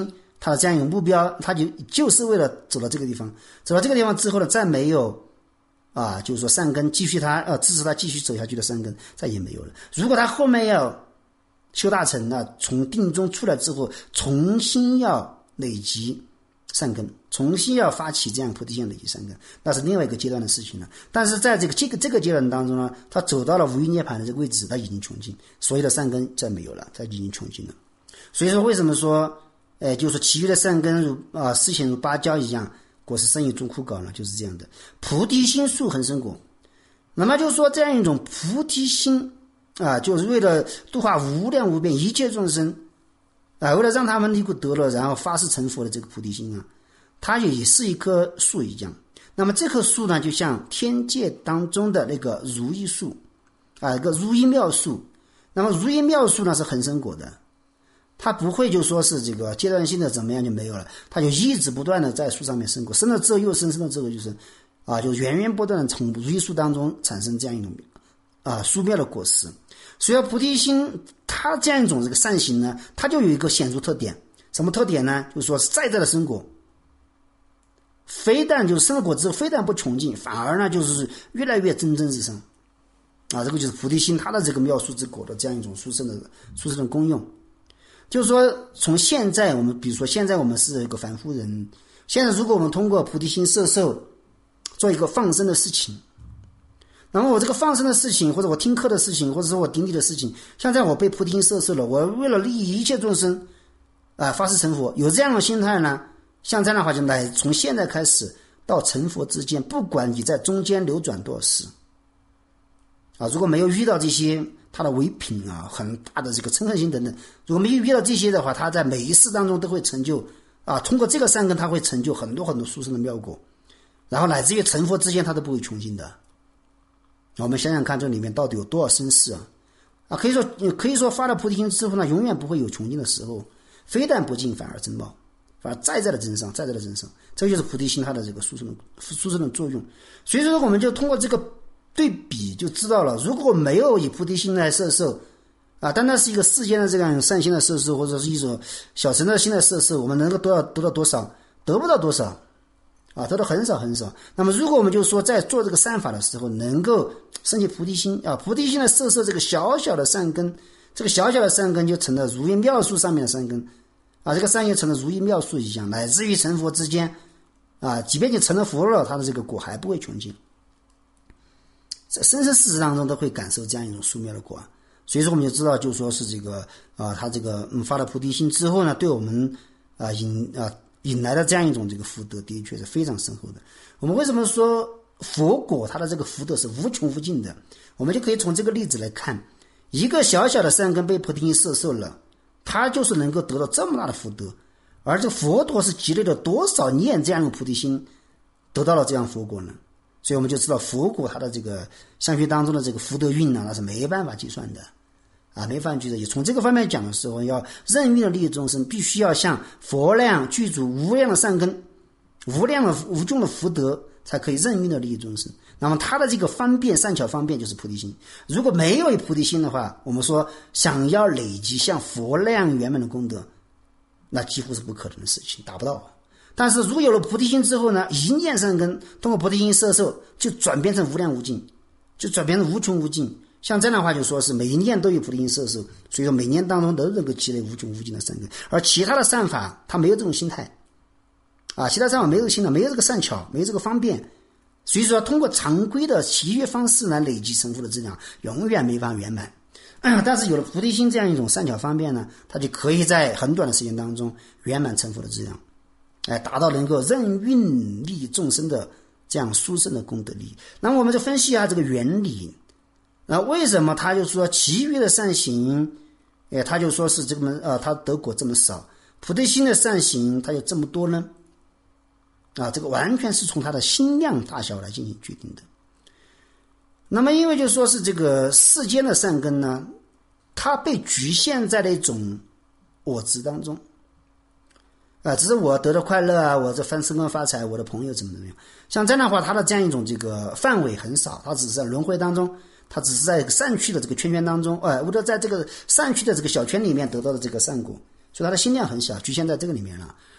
他的这样一个目标，他就就是为了走到这个地方，走到这个地方之后呢，再没有啊，就是说善根继续他呃支持他继续走下去的善根再也没有了。如果他后面要修大成呢，从定中出来之后，重新要累积善根，重新要发起这样菩提心累积善根，那是另外一个阶段的事情了。但是在这个这个这个阶段当中呢，他走到了无余涅槃的这个位置，他已经穷尽，所有的善根再没有了，他已经穷尽了。所以说为什么说呃，就是说其余的善根如啊、呃、事情如芭蕉一样，果实生于诸枯槁呢，就是这样的。菩提心树恒生果，那么就是说这样一种菩提心啊，就是为了度化无量无边一切众生啊，为了让他们能够得了然后发誓成佛的这个菩提心啊，它也是一棵树一样。那么这棵树呢，就像天界当中的那个如意树啊，一个如意妙树。那么如意妙树呢是恒生果的，它不会就说是这个阶段性的怎么样就没有了，它就一直不断的在树上面生果，生了之后又生，生了之后又生啊，就源源不断的从如意树当中产生这样一种啊殊妙的果实。所以菩提心它这样一种这个善行呢，它就有一个显著特点，什么特点呢？就是说在在的生果，非但就是生了果之后非但不穷尽，反而呢就是越来越蒸蒸日上啊，这个就是菩提心它的这个妙树之果的这样一种殊胜的殊胜的功用。就是说从现在我们比如说现在我们是一个凡夫人，现在如果我们通过菩提心摄受做一个放生的事情，那么我这个放生的事情，或者我听课的事情，或者说我顶礼的事情，现在我被菩提心摄受了，我为了利益一切众生啊、呃，发誓成佛，有这样的心态呢，像这样的话就来从现在开始到成佛之间，不管你在中间流转多少时啊，如果没有遇到这些他的唯品啊，很大的这个嗔恨心等等，如果没有遇到这些的话，他在每一世当中都会成就啊，通过这个善根他会成就很多很多殊胜的妙果，然后乃至于成佛之间他都不会穷尽的。我们想想看，这里面到底有多少生世啊？啊，可以说可以说发了菩提心之后呢，永远不会有穷尽的时候，非但不尽，反而增茂，反而再再的增上，再再的增上，这就是菩提心它的这个殊胜的殊胜的作用。所以说，我们就通过这个对比就知道了，如果没有以菩提心来摄受啊，单单是一个世间的这样善心的摄受，或者是一种小乘的心的摄受，我们能够得到得到多少？得不到多少。啊，得到很少很少。那么如果我们就说在做这个善法的时候能够升起菩提心啊，菩提心的摄受这个小小的善根，这个小小的善根就成了如意妙树上面的善根啊，这个善业成了如意妙树一样，乃至于成佛之间啊，即便你成了佛了，他的这个果还不会穷尽，在生生世世当中都会感受这样一种殊妙的果啊。所以说我们就知道，就说是这个啊，他这个嗯发了菩提心之后呢，对我们啊引啊引来的这样一种这个福德，的确是非常深厚的。我们为什么说佛果它的这个福德是无穷无尽的？我们就可以从这个例子来看，一个小小的善根被菩提心摄受了，它就是能够得到这么大的福德。而这佛陀是积累了多少念这样的菩提心，得到了这样佛果呢？所以我们就知道佛果它的这个相续当中的这个福德运呢，那是没办法计算的。啊，没法举的。也从这个方面讲的时候，要任运的利益众生，必须要像佛那样具足无量的善根、无量的无穷的福德，才可以任运的利益众生。那么他的这个方便善巧方便就是菩提心。如果没有菩提心的话，我们说想要累积像佛那样圆满的功德，那几乎是不可能的事情，达不到。但是如果有了菩提心之后呢，一念善根通过菩提心摄受，就转变成无量无尽，就转变成无穷无尽。像这样的话就说是每一念都有菩提心摄受，所以说每年当中都能够积累无穷无尽的善根。而其他的善法它没有这种心态啊，其他善法没有心态，没有这个善巧，没有这个方便，所以说通过常规的契约方式来累积成佛的质量，永远没法圆满。但是有了菩提心这样一种善巧方便呢，它就可以在很短的时间当中圆满成佛的质量，哎，达到能够任运利益众生的这样殊胜的功德力。那么我们就分析一下这个原理。那为什么他就说其余的善行，哎，他就说是这个呃，他得果这么少，菩提心的善行他有这么多呢？啊，这个完全是从他的心量大小来进行决定的。那么因为就说是这个世间的善根呢，它被局限在了一种我执当中啊，只是我得到快乐啊，我这翻升官发财，我的朋友怎么怎么样，像这样的话，他的这样一种这个范围很少，他只是在轮回当中，他只是在善趣的这个圈圈当中，哎，为了在这个善趣的这个小圈里面得到的这个善果，所以他的心量很小，局限在这个里面了。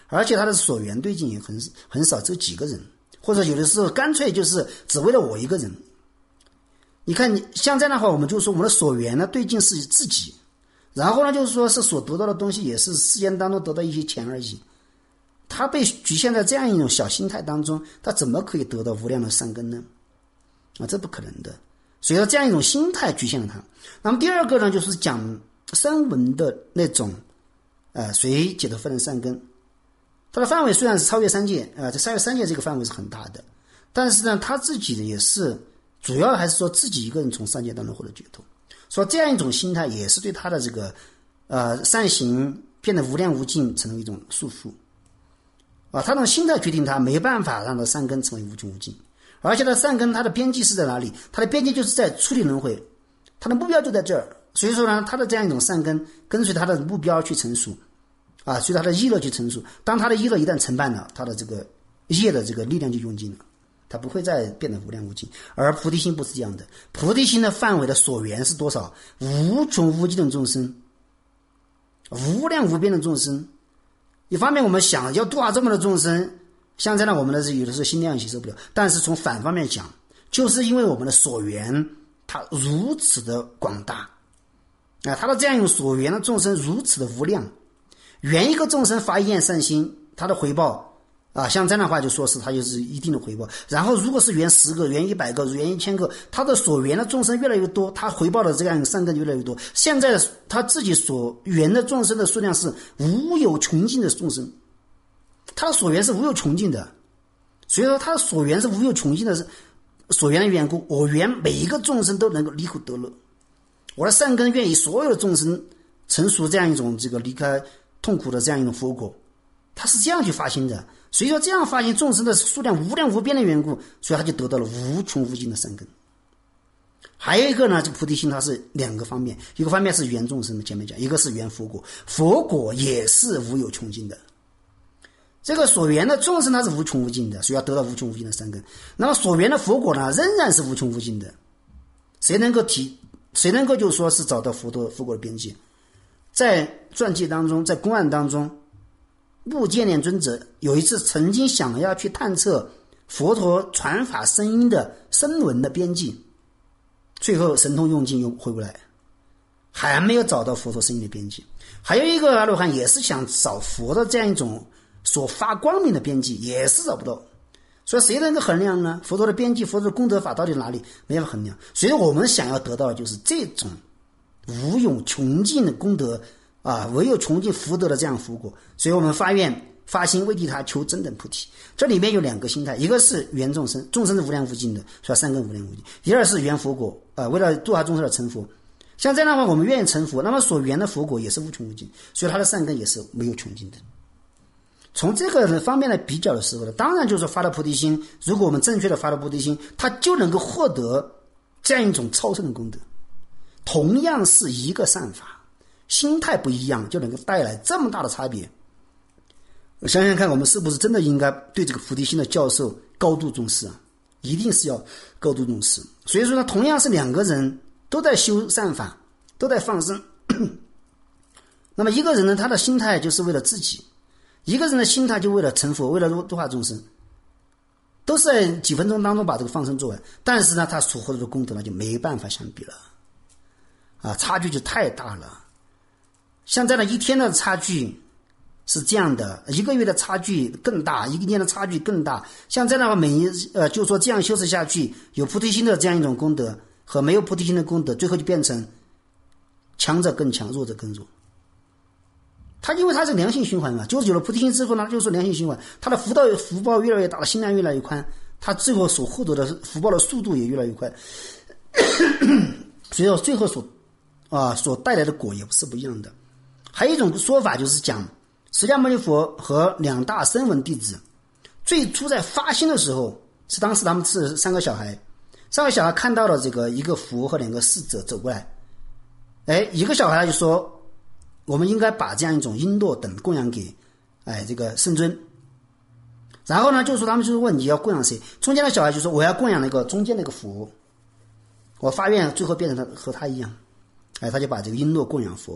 而且他的所缘对境也很很少，只有几个人，或者有的时候干脆就是只为了我一个人。你看你像这样的话，我们就说我们的所缘呢对境是自己，然后呢就是说是所得到的东西也是世间当中得到一些钱而已。他被局限在这样一种小心态当中，他怎么可以得到无量的善根呢？啊，这不可能的。所以说这样一种心态局限了他。那么第二个呢，就是讲声闻的那种呃随解脱分的善根，它的范围虽然是超越三界啊、呃，这超越三界这个范围是很大的，但是呢他自己呢也是主要还是说自己一个人从三界当中获得解脱。说这样一种心态也是对他的这个呃善行变得无量无尽成为一种束缚啊，他这种心态决定他没办法让他善根成为无穷无尽，而且他善根他的边际是在哪里？他的边际就是在出离轮回，他的目标就在这儿。所以说呢，他的这样一种善根跟随他的目标去成熟啊，随他的意乐去成熟。当他的意乐一旦成办了，他的这个业的这个力量就用尽了，他不会再变得无量无尽。而菩提心不是这样的，菩提心的范围的所缘是多少？无穷无尽的众生，无量无边的众生。一方面我们想要度化这么多众生，像这样我们的有的时候心量吸收不了，但是从反方面讲，就是因为我们的所缘它如此的广大啊，他的这样一种所缘的众生如此的无量，缘一个众生发一念善心，他的回报啊，像这样的话就说是他就是一定的回报。然后如果是缘十个、缘一百个、缘一千个，他的所缘的众生越来越多，他回报的这样善根越来越多。现在他自己所缘的众生的数量是无有穷尽的众生，他的所缘是无有穷尽的，所以说他的所缘是无有穷尽的，是所缘的缘故，我缘每一个众生都能够离苦得乐。我的善根愿意所有的众生成熟这样一种这个离开痛苦的这样一种佛果，他是这样去发心的。所以说这样发现众生的数量无量无边的缘故，所以他就得到了无穷无尽的善根。还有一个呢，这菩提心它是两个方面，一个方面是缘众生的前面讲，一个是缘佛果，佛果也是无有穷尽的。这个所缘的众生它是无穷无尽的，所以要得到无穷无尽的善根。那么所缘的佛果呢，仍然是无穷无尽的。谁能够提谁能够就说是找到佛陀佛果的边界？在传记当中，在公案当中，悟见念尊者有一次曾经想要去探测佛陀传法声音的声闻的边际，最后神通用尽又回不来，还没有找到佛陀声音的边际。还有一个阿罗汉也是想找佛的这样一种所发光明的边际，也是找不到。所以谁能够衡量呢？佛陀的边际，佛陀的功德法到底哪里？没法衡量。所以我们想要得到的就是这种无有穷尽的功德啊，唯有穷尽福德的这样福果。所以我们发愿发心为利他求真等菩提。这里面有两个心态，一个是缘众生，众生是无量无尽的，所以善根无量无尽；第二是缘佛果啊，为了度化众生而成佛。像这样的话，我们愿意成佛，那么所缘的佛果也是无穷无尽，所以他的善根也是没有穷尽的。从这个方面来比较的时候呢，当然就是发了菩提心，如果我们正确的发了菩提心，他就能够获得这样一种超胜的功德。同样是一个善法，心态不一样，就能够带来这么大的差别。想想看，我们是不是真的应该对这个菩提心的教授高度重视啊？一定是要高度重视。所以说呢，同样是两个人都在修善法，都在放生，那么一个人呢，他的心态就是为了自己，一个人的心态就为了成佛，为了度化众生，都是在几分钟当中把这个放生做完，但是呢，他所获得的功德呢就没办法相比了，啊，差距就太大了。像这样的一天的差距是这样的，一个月的差距更大，一年的差距更大。像这样的话，每一呃，就说这样修持下去，有菩提心的这样一种功德和没有菩提心的功德，最后就变成强者更强，弱者更弱。他因为他是良性循环嘛，就是有了菩提心之后呢，就是良性循环，他的福报福报越来越大，心量越来越宽，他最后所获得的福报的速度也越来越快，所以说最后所啊所带来的果也是不一样的。还有一种说法就是讲，释迦牟尼佛和两大声闻弟子最初在发心的时候，是当时他们是三个小孩，三个小孩看到了这个一个佛和两个侍者走过来，哎，一个小孩就说，我们应该把这样一种璎珞等供养给哎这个圣尊。然后呢，就是说他们就是问你要供养谁，中间的小孩就说我要供养那个中间那个佛，我发愿最后变成他和他一样，哎，他就把这个璎珞供养佛。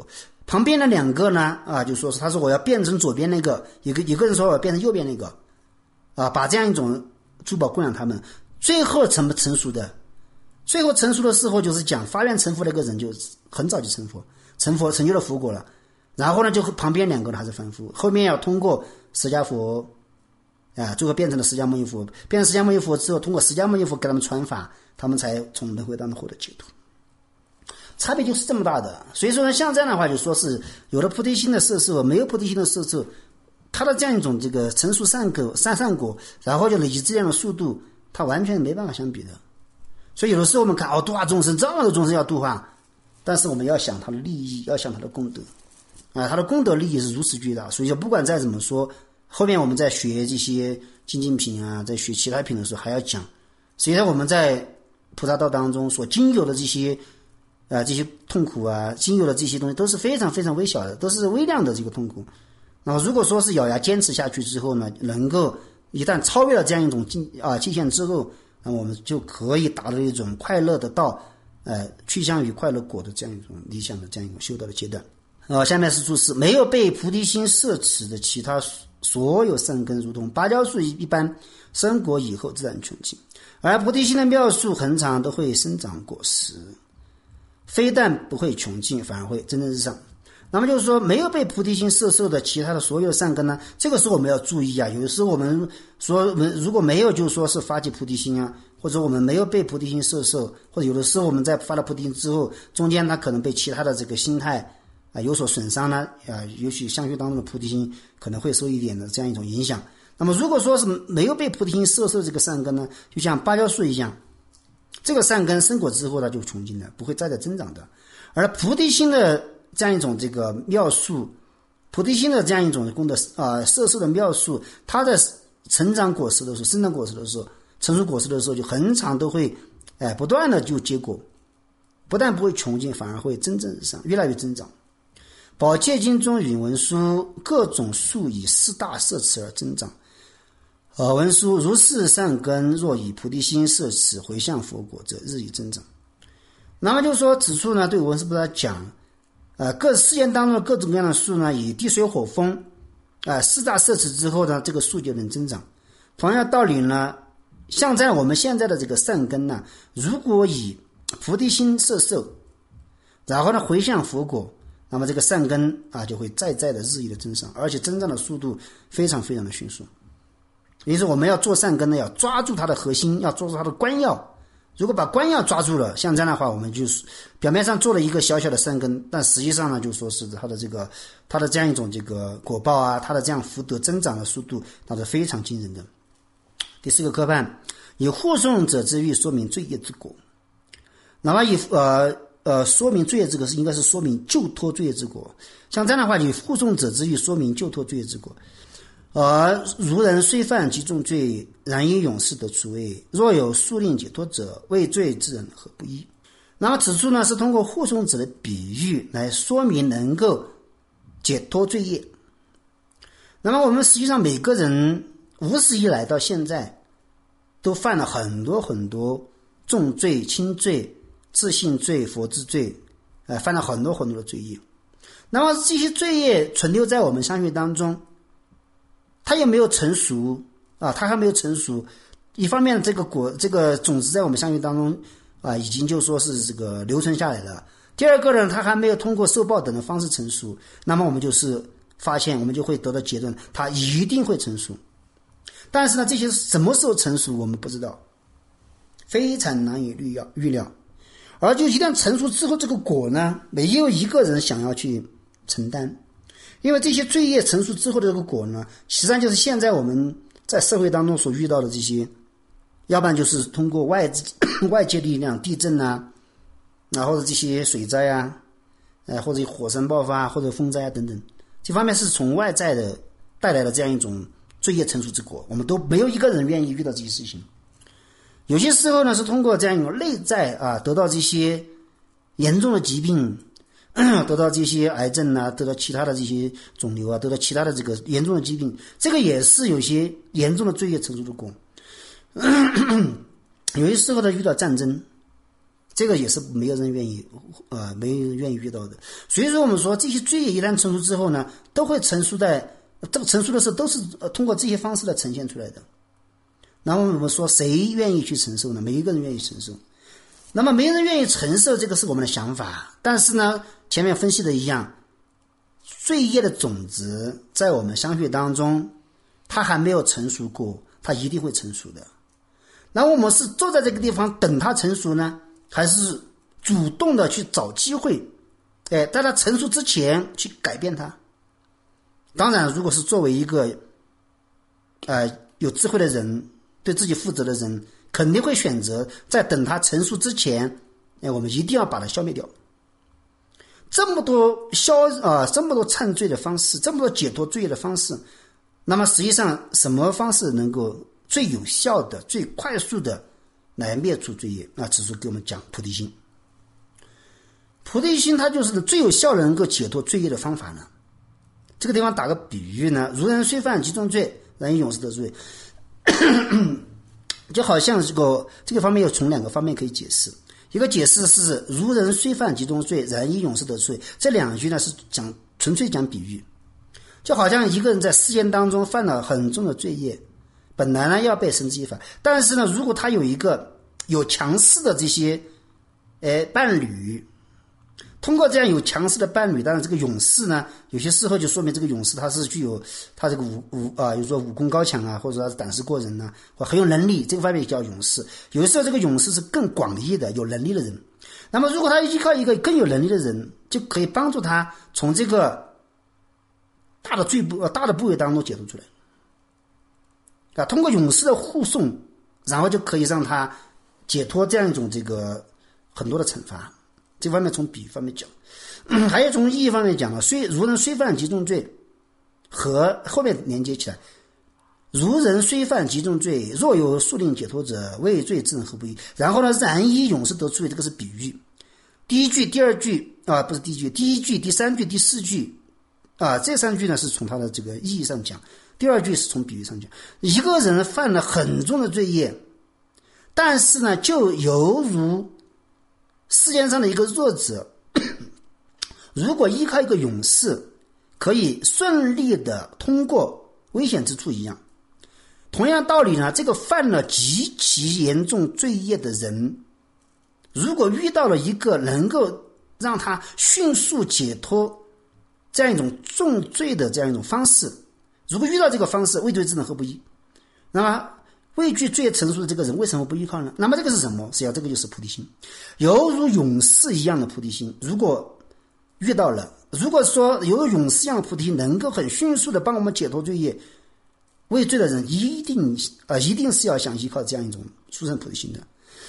旁边的两个呢啊，就说是他说我要变成左边那个，一个一个人说我要变成右边那个，啊，把这样一种珠宝供养他们，最后成不成熟的？最后成熟的时候就是讲发愿成佛那个人就很早就成佛，成佛成就了佛果了，然后呢就旁边两个还是凡夫，后面要通过释迦佛啊，最后变成了释迦牟尼佛，变成释迦牟尼佛之后，通过释迦牟尼佛给他们传法，他们才从轮回当中获得解脱。差别就是这么大的。所以说呢，像这样的话就说是有了菩提心的摄受，没有菩提心的摄受，他的这样一种这个成熟善果善善果，然后就累积这样的速度，他完全没办法相比的。所以有的时候我们看哦，度化众生，这么多众生要度化，但是我们要想他的利益，要想他的功德啊，他的功德利益是如此巨大。所以说不管再怎么说，后面我们在学这些精进品啊，在学其他品的时候还要讲。所以说我们在菩萨道当中所经有的这些啊这些痛苦啊，经有的这些东西都是非常非常微小的，都是微量的这个痛苦。那么如果说是咬牙坚持下去之后呢，能够一旦超越了这样一种境啊界限之后，那我们就可以达到一种快乐的道，呃，趋向于快乐果的这样一种理想的这样一种修道的阶段。呃，下面是注释：没有被菩提心摄持的其他所有善根，如同芭蕉树一般，生果以后自然穷尽；而菩提心的妙树恒常都会生长果实，非但不会穷尽，反而会蒸蒸日上。那么就是说，没有被菩提心摄受的其他的所有善根呢，这个时候我们要注意啊。有的时候我们说，我们如果没有就是说是发起菩提心啊，或者我们没有被菩提心摄受，或者有的时候我们在发了菩提心之后，中间它可能被其他的这个心态啊有所损伤呢，啊，尤其相续当中的菩提心可能会受一点的这样一种影响。那么如果说是没有被菩提心摄受这个善根呢，就像芭蕉树一样，这个善根生果之后它就穷尽了，不会再再增长的。而菩提心的这样一种这个妙树，菩提心的这样一种功德啊，摄受的妙树，它的成长果实的时候，生长果实的时候，成熟果实的时候，就恒常都会，哎，不断的就结果，不但不会穷尽，反而会蒸蒸日上，越来越增长。宝戒经中允文殊各种树以四大摄持而增长。呃，文殊如是善根，若以菩提心摄持回向佛果，则日益增长。那么就是说，此处呢，对文殊菩萨讲。呃，各世间当中的各种各样的树呢，以地水火风，啊、呃，四大摄持之后呢，这个树就能增长。同样道理呢，像在我们现在的这个善根呢，如果以菩提心摄受，然后呢回向佛果，那么这个善根啊就会再再的日益的增长，而且增长的速度非常非常的迅速。也就是我们要做善根呢，要抓住它的核心，要抓住它的关要。如果把关要抓住了，像这样的话，我们就是表面上做了一个小小的善根，但实际上呢，就说是它的这个它的这样一种这个果报啊，它的这样福德增长的速度，那是非常惊人的。第四个科判，以护送者之欲说明罪业之果。那么以呃呃说明罪业之果是应该是说明救脱罪业之果。像这样的话，以护送者之欲说明救脱罪业之果。而如人虽犯极重罪，然因永世得除位。若有速令解脱者，畏罪之人何不依？那么此处呢，是通过护送者的比喻来说明能够解脱罪业。那么我们实际上每个人无始以来到现在，都犯了很多很多重罪、轻罪、自信罪、佛制罪，呃，犯了很多很多的罪业。那么这些罪业存留在我们相续当中。它也没有成熟啊，它还没有成熟。一方面，这个果这个种子在我们相续当中啊，已经就说是这个留存下来了。第二个呢，它还没有通过受报等的方式成熟。那么我们就是发现，我们就会得到结论，它一定会成熟。但是呢，这些什么时候成熟，我们不知道，非常难以预料预料。而就一旦成熟之后，这个果呢，没有一个人想要去承担。因为这些罪业成熟之后的这个果呢，实际上就是现在我们在社会当中所遇到的这些，要不然就是通过外外界力量，地震啊，然后或者这些水灾啊，呃或者火山爆发或者风灾啊等等，这方面是从外在的带来的这样一种罪业成熟之果，我们都没有一个人愿意遇到这些事情。有些时候呢，是通过这样一种内在啊，得到这些严重的疾病。得到这些癌症啊，得到其他的这些肿瘤啊，得到其他的这个严重的疾病，这个也是有些严重的罪业成熟的果。有些时候呢，遇到战争这个也是没有人愿意呃没有人愿意遇到的。所以说我们说这些罪业一旦成熟之后呢，都会成熟在这个成熟的时候都是呃通过这些方式来呈现出来的。那么我们说谁愿意去承受呢？每一个人愿意承受。那么没人愿意承受，这个是我们的想法。但是呢，前面分析的一样，罪业的种子在我们相续当中，它还没有成熟过，它一定会成熟的。那我们是坐在这个地方等它成熟呢，还是主动的去找机会，哎，在它成熟之前去改变它？当然，如果是作为一个呃有智慧的人，对自己负责的人，肯定会选择在等它成熟之前，哎，我们一定要把它消灭掉。这么多消啊、呃，这么多忏罪的方式，这么多解脱罪业的方式，那么实际上什么方式能够最有效的、最快速的来灭除罪业？那只是给我们讲菩提心。菩提心它就是最有效的能够解脱罪业的方法呢。这个地方打个比喻呢，如人虽犯极重罪，然以永世得罪。就好像这个这个方面有从两个方面可以解释。一个解释是如人虽犯极重罪，然以永世得罪。这两句呢是讲纯粹讲比喻，就好像一个人在世间当中犯了很重的罪业，本来呢要被绳之以法，但是呢如果他有一个有强势的这些呃伴侣，通过这样有强势的伴侣，当然这个勇士呢，有些时候就说明这个勇士他是具有他这个武武啊，比如说武功高强啊，或者说他是胆识过人呐、啊，或很有能力，这个方面叫勇士。有的时候这个勇士是更广义的有能力的人，那么如果他依靠一个更有能力的人，就可以帮助他从这个大的罪部大的部位当中解脱出来啊，通过勇士的护送，然后就可以让他解脱这样一种这个很多的惩罚。这方面从比喻方面讲、嗯、还有从意义方面讲了，虽如人虽犯极重罪和后面连接起来，如人虽犯极重罪，若有速令解脱者，畏罪自何不义。然后呢，然以永世得罪，这个是比喻。第一句第二句啊，不是第一句，第一句第三句第四句啊，这三句呢是从它的这个意义上讲，第二句是从比喻上讲。一个人犯了很重的罪业，但是呢就犹如世间上的一个弱者，如果依靠一个勇士可以顺利的通过危险之处一样。同样道理呢，这个犯了极其严重罪业的人，如果遇到了一个能够让他迅速解脱这样一种重罪的这样一种方式，如果遇到这个方式，畏罪自能何不义？那么畏惧罪成熟的这个人为什么不依靠呢？那么这个是什么？实际上这个就是菩提心，犹如勇士一样的菩提心。如果遇到了，如果说犹如勇士一样的菩提心能够很迅速的帮我们解脱罪业，畏罪的人一定呃一定是要想依靠这样一种殊胜菩提心的。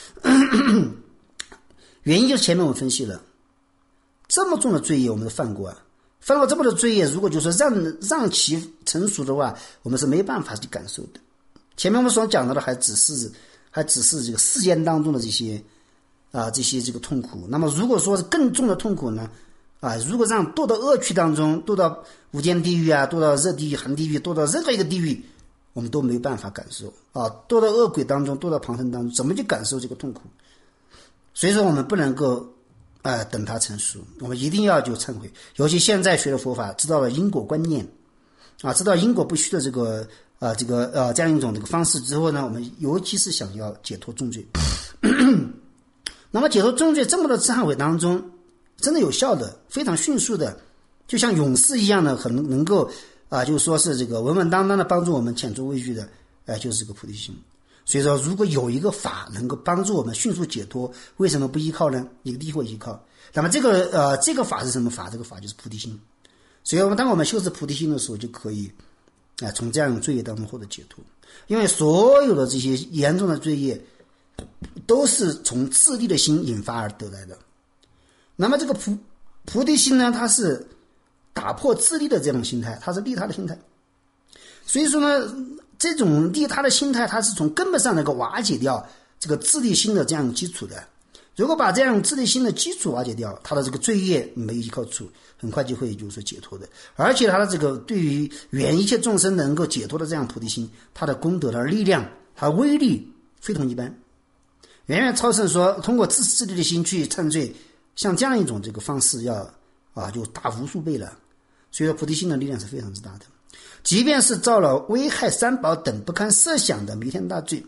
原因就是前面我们分析了，这么重的罪业我们都犯过啊，犯过这么多罪业，如果就是说让让其成熟的话，我们是没办法去感受的。前面我们所讲到的还只是还只是这个世间当中的这些啊这些这个痛苦。那么如果说是更重的痛苦呢，啊如果让堕到恶趣当中，堕到无间地狱啊，堕到热地狱、寒地狱，堕到任何一个地狱，我们都没办法感受啊。堕到恶鬼当中，堕到旁生当中，怎么去感受这个痛苦？所以说我们不能够呃等它成熟，我们一定要就忏悔。尤其现在学了佛法，知道了因果观念啊，知道因果不虚的这个啊，这个呃，这样一种这个方式之后呢，我们尤其是想要解脱重罪。那么解脱重罪这么多次忏悔当中，真的有效的，非常迅速的，就像勇士一样的，很能够啊，就是说是这个稳稳当当的帮助我们遣除畏惧的，哎、呃，就是这个菩提心。所以说，如果有一个法能够帮助我们迅速解脱，为什么不依靠呢？一定会依靠。那么这个呃，这个法是什么法？这个法就是菩提心。所以，我们当我们修持菩提心的时候，就可以。啊，从这样一种罪业当中获得解脱，因为所有的这些严重的罪业都是从自利的心引发而得来的。那么这个菩菩提心呢，它是打破自利的这种心态，它是利他的心态。所以说呢，这种利他的心态，它是从根本上能够瓦解掉这个自利心的这样基础的。如果把这样自利心的基础瓦解掉，他的这个罪业没有依靠处，很快就会就是说解脱的。而且他的这个对于愿一切众生能够解脱的这样菩提心，他的功德的力量，他的威力非同一般。 远远超胜说通过自私自利的心去忏罪，像这样一种这个方式要啊就大无数倍了。所以说菩提心的力量是非常之大的，即便是造了危害三宝等不堪设想的弥天大罪，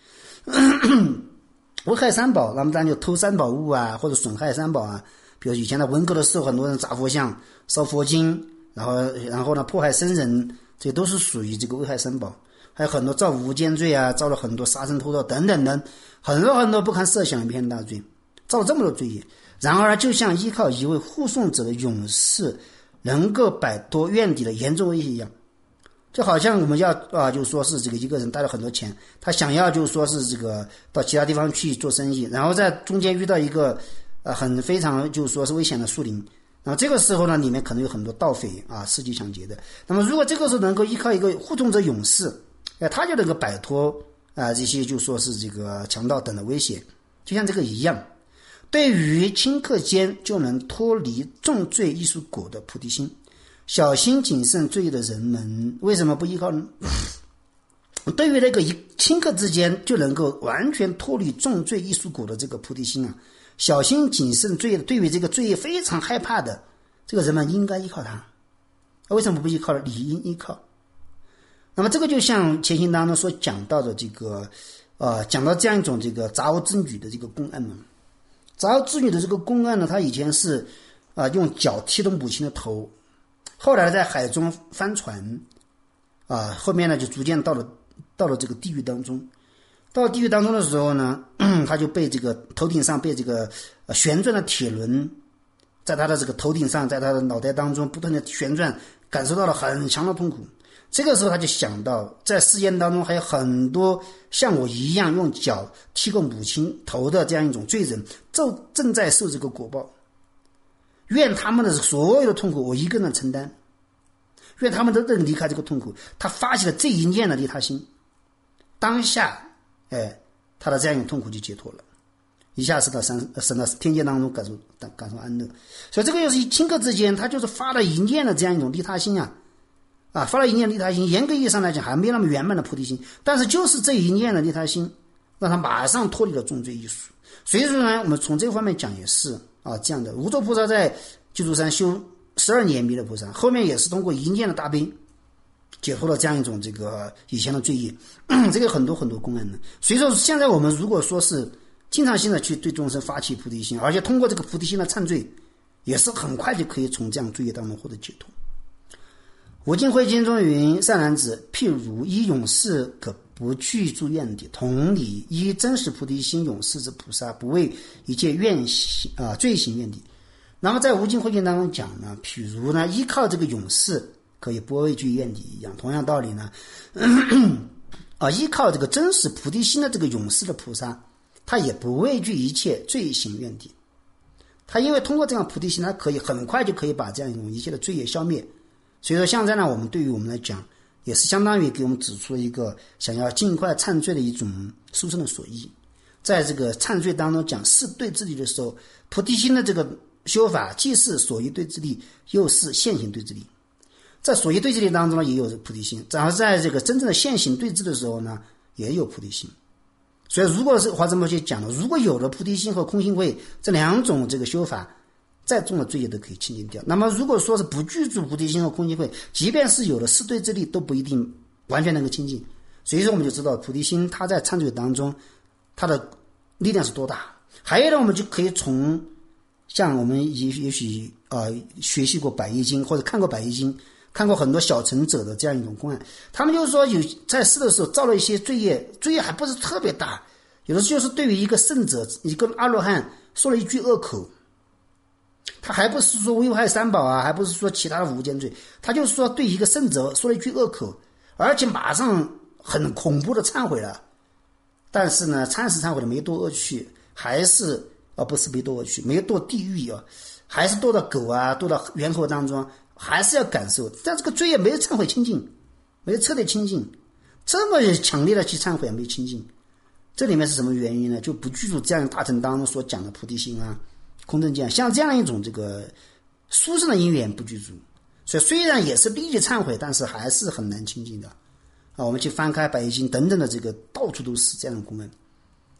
危害三宝，那么当然就偷三宝物啊，或者损害三宝啊，比如以前的文革的时候，很多人砸佛像、烧佛经，然后然后呢迫害僧人，这都是属于这个危害三宝。还有很多造无间罪啊，造了很多杀生偷盗等等等，很多很多不堪设想的弥天大罪，造了这么多罪业。然而就像依靠一位护送者的勇士能够摆脱怨敌的严重威胁一样，就好像我们要啊，就说是这个一个人带了很多钱，他想要就说是这个到其他地方去做生意，然后在中间遇到一个呃很非常就是说是危险的树林，那么这个时候呢，里面可能有很多盗匪啊，伺机抢劫的。那么如果这个时候能够依靠一个护送者勇士，哎，他就能够摆脱啊这些就说是这个强盗等的威胁，就像这个一样。对于顷刻间就能脱离重罪艺术果的菩提心，小心谨慎罪业的人们为什么不依靠呢？对于那个一顷刻之间就能够完全脱离重罪艺术果的这个菩提心啊，小心谨慎罪业，对于这个罪业非常害怕的这个人们应该依靠他。为什么不依靠呢？理应依靠。那么这个就像前行当中所讲到的这个呃，讲到这样一种这个杂獒之女的这个公案嘛。杂獒之女的这个公案呢，他以前是啊、呃、用脚踢动母亲的头，后来在海中翻船啊、呃，后面呢就逐渐到了到了这个地狱当中。到了地狱当中的时候呢，他就被这个头顶上被这个、呃、旋转的铁轮在他的这个头顶上，在他的脑袋当中不断的旋转，感受到了很强的痛苦。这个时候他就想到，在世间当中还有很多像我一样用脚踢过母亲头的这样一种罪人，正正在受这个果报。愿他们的所有的痛苦我一个人承担，愿他们都能离开这个痛苦。他发起了这一念的利他心，当下哎，他的这样一种痛苦就解脱了，一下是到三升到天界当中感受感受安乐。所以这个又是顷刻之间，他就是发了一念的这样一种利他心啊。啊，发了一念利他心，严格意义上来讲还没那么圆满的菩提心，但是就是这一念的利他心，让他马上脱离了重罪艺术。所以说呢，我们从这个方面讲也是啊这样的。无著菩萨在居住山修十二年弥勒菩萨，后面也是通过一念的大悲，解脱了这样一种这个以前的罪业，这个很多很多公案呢。所以说，现在我们如果说是经常性的去对众生发起菩提心，而且通过这个菩提心的忏罪，也是很快就可以从这样罪业当中获得解脱。无尽慧经中云：善男子，譬如一勇士可不具诸怨敌，同理，一真实菩提心勇士之菩萨，不为一切怨行啊罪行怨敌。那么在无尽慧经当中讲呢，譬如呢依靠这个勇士可以不畏惧怨敌一样，同样道理呢，啊依靠这个真实菩提心的这个勇士的菩萨，他也不畏惧一切罪行怨敌。他因为通过这样菩提心，他可以很快就可以把这样一种一切的罪业消灭。所以说现在呢，我们对于我们来讲也是相当于给我们指出了一个想要尽快忏罪的一种殊胜的所依。在这个忏罪当中讲是对治力的时候，菩提心的这个修法既是所依对治力，又是现行对治力。在所依对治力当中呢，也有菩提心，然后在这个真正的现行对治的时候呢，也有菩提心。所以如果是华严摩诘讲了，如果有了菩提心和空性慧这两种这个修法，再重的罪业都可以清净掉。那么如果说是不具足菩提心和空性慧，即便是有了四对之力，都不一定完全能够清净。所以说我们就知道菩提心它在忏罪当中它的力量是多大。还有呢，我们就可以从像我们也也许呃学习过百业经或者看过百业经，看过很多小乘者的这样一种公案，他们就是说有在世的时候造了一些罪业，罪业还不是特别大，有的就是对于一个圣者一个阿罗汉说了一句恶口，他还不是说危害三宝啊，还不是说其他的无间罪，他就是说对一个圣者说了一句恶口，而且马上很恐怖的忏悔了。但是呢，忏时忏悔了没堕恶趣，还是啊不是没堕恶趣，没有堕地狱啊，还是堕到狗啊，堕到猿猴当中，还是要感受。但这个罪业没有忏悔清净，没有彻底清净，这么强烈的去忏悔没有清净，这里面是什么原因呢？就不具足这样大乘当中所讲的菩提心啊、空正见，像这样一种这个殊胜的因缘不具足，所以虽然也是立即忏悔，但是还是很难清净的啊。我们去翻开百业经等等的这个，到处都是这样的公案。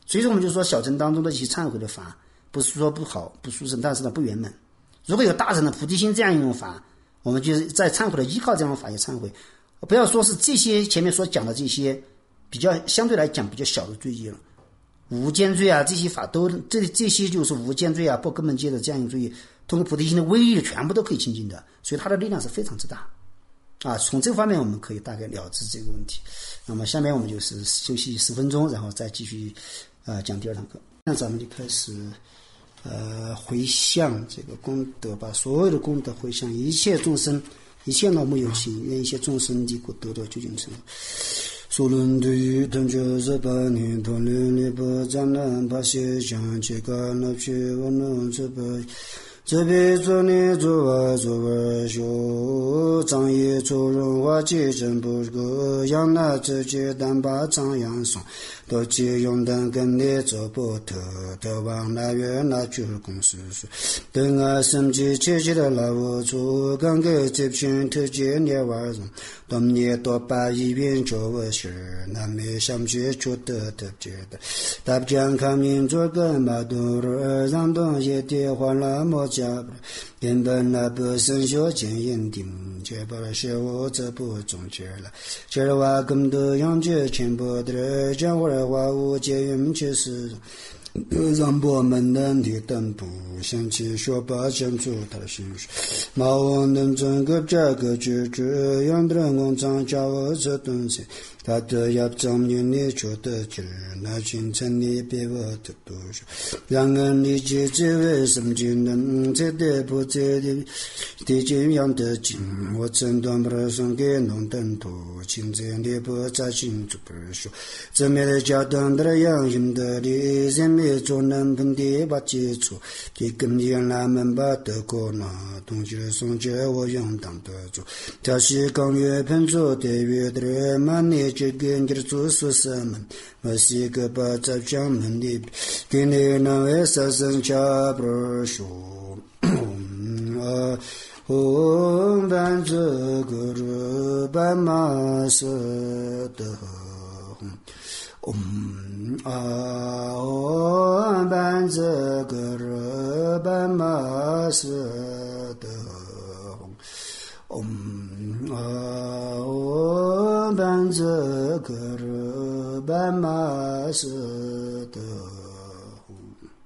所以说我们就说小乘当中的一些忏悔的法，不是说不好不殊胜，但是呢不圆满。如果有大乘的菩提心这样一种法，我们就是在忏悔的依靠这样的法也忏悔，不要说是这些前面所讲的这些比较相对来讲比较小的罪业了，无间罪啊这些法都这这些就是无间罪啊不根本戒的这样一种罪业，通过菩提心的威力全部都可以清净的，所以它的力量是非常之大啊。从这方面我们可以大概了知这个问题。那么下面我们就是休息十分钟，然后再继续呃讲第二堂课。那咱们就开始呃回向这个功德，把所有的功德回向一切众生，一切老母有情，愿一切众生离苦得到究竟成。所论对于等觉十八年多年里不占难把些想这个那去我能这个这辈做你做我做我修张也做人话结真不个养那这些单把张扬送都借用等跟你做不特的往那月那就是公司等啊生计切切的老我做刚给这片特接你玩人当你多把一边做我事那没想去做的的觉得大家看民族跟马都让东西的话那么原本那不生小见眼定却把是我这不中觉了这的话更多养觉全部的讲我的话我结缘确实让我们能的等不想起说把讲出他的心事马王能整个这个句这样的人工厂叫我这东西他的要证明你说的句那清晨你别我的多说让人理解这为什么就能这的不这的的这样的经我诊断不了送给农等多清晨你不在清楚不说这面的家当的样用的的人没做能分的把接触给根据他们把德国那东西送给我用当的做他是刚月喷做的月的人满你这个你的做事什么我是个把这讲门的给你那位三生家不说啊红板这个日白马色的嗯啊红板这个日白马色的嗯啊红板这个日白马色的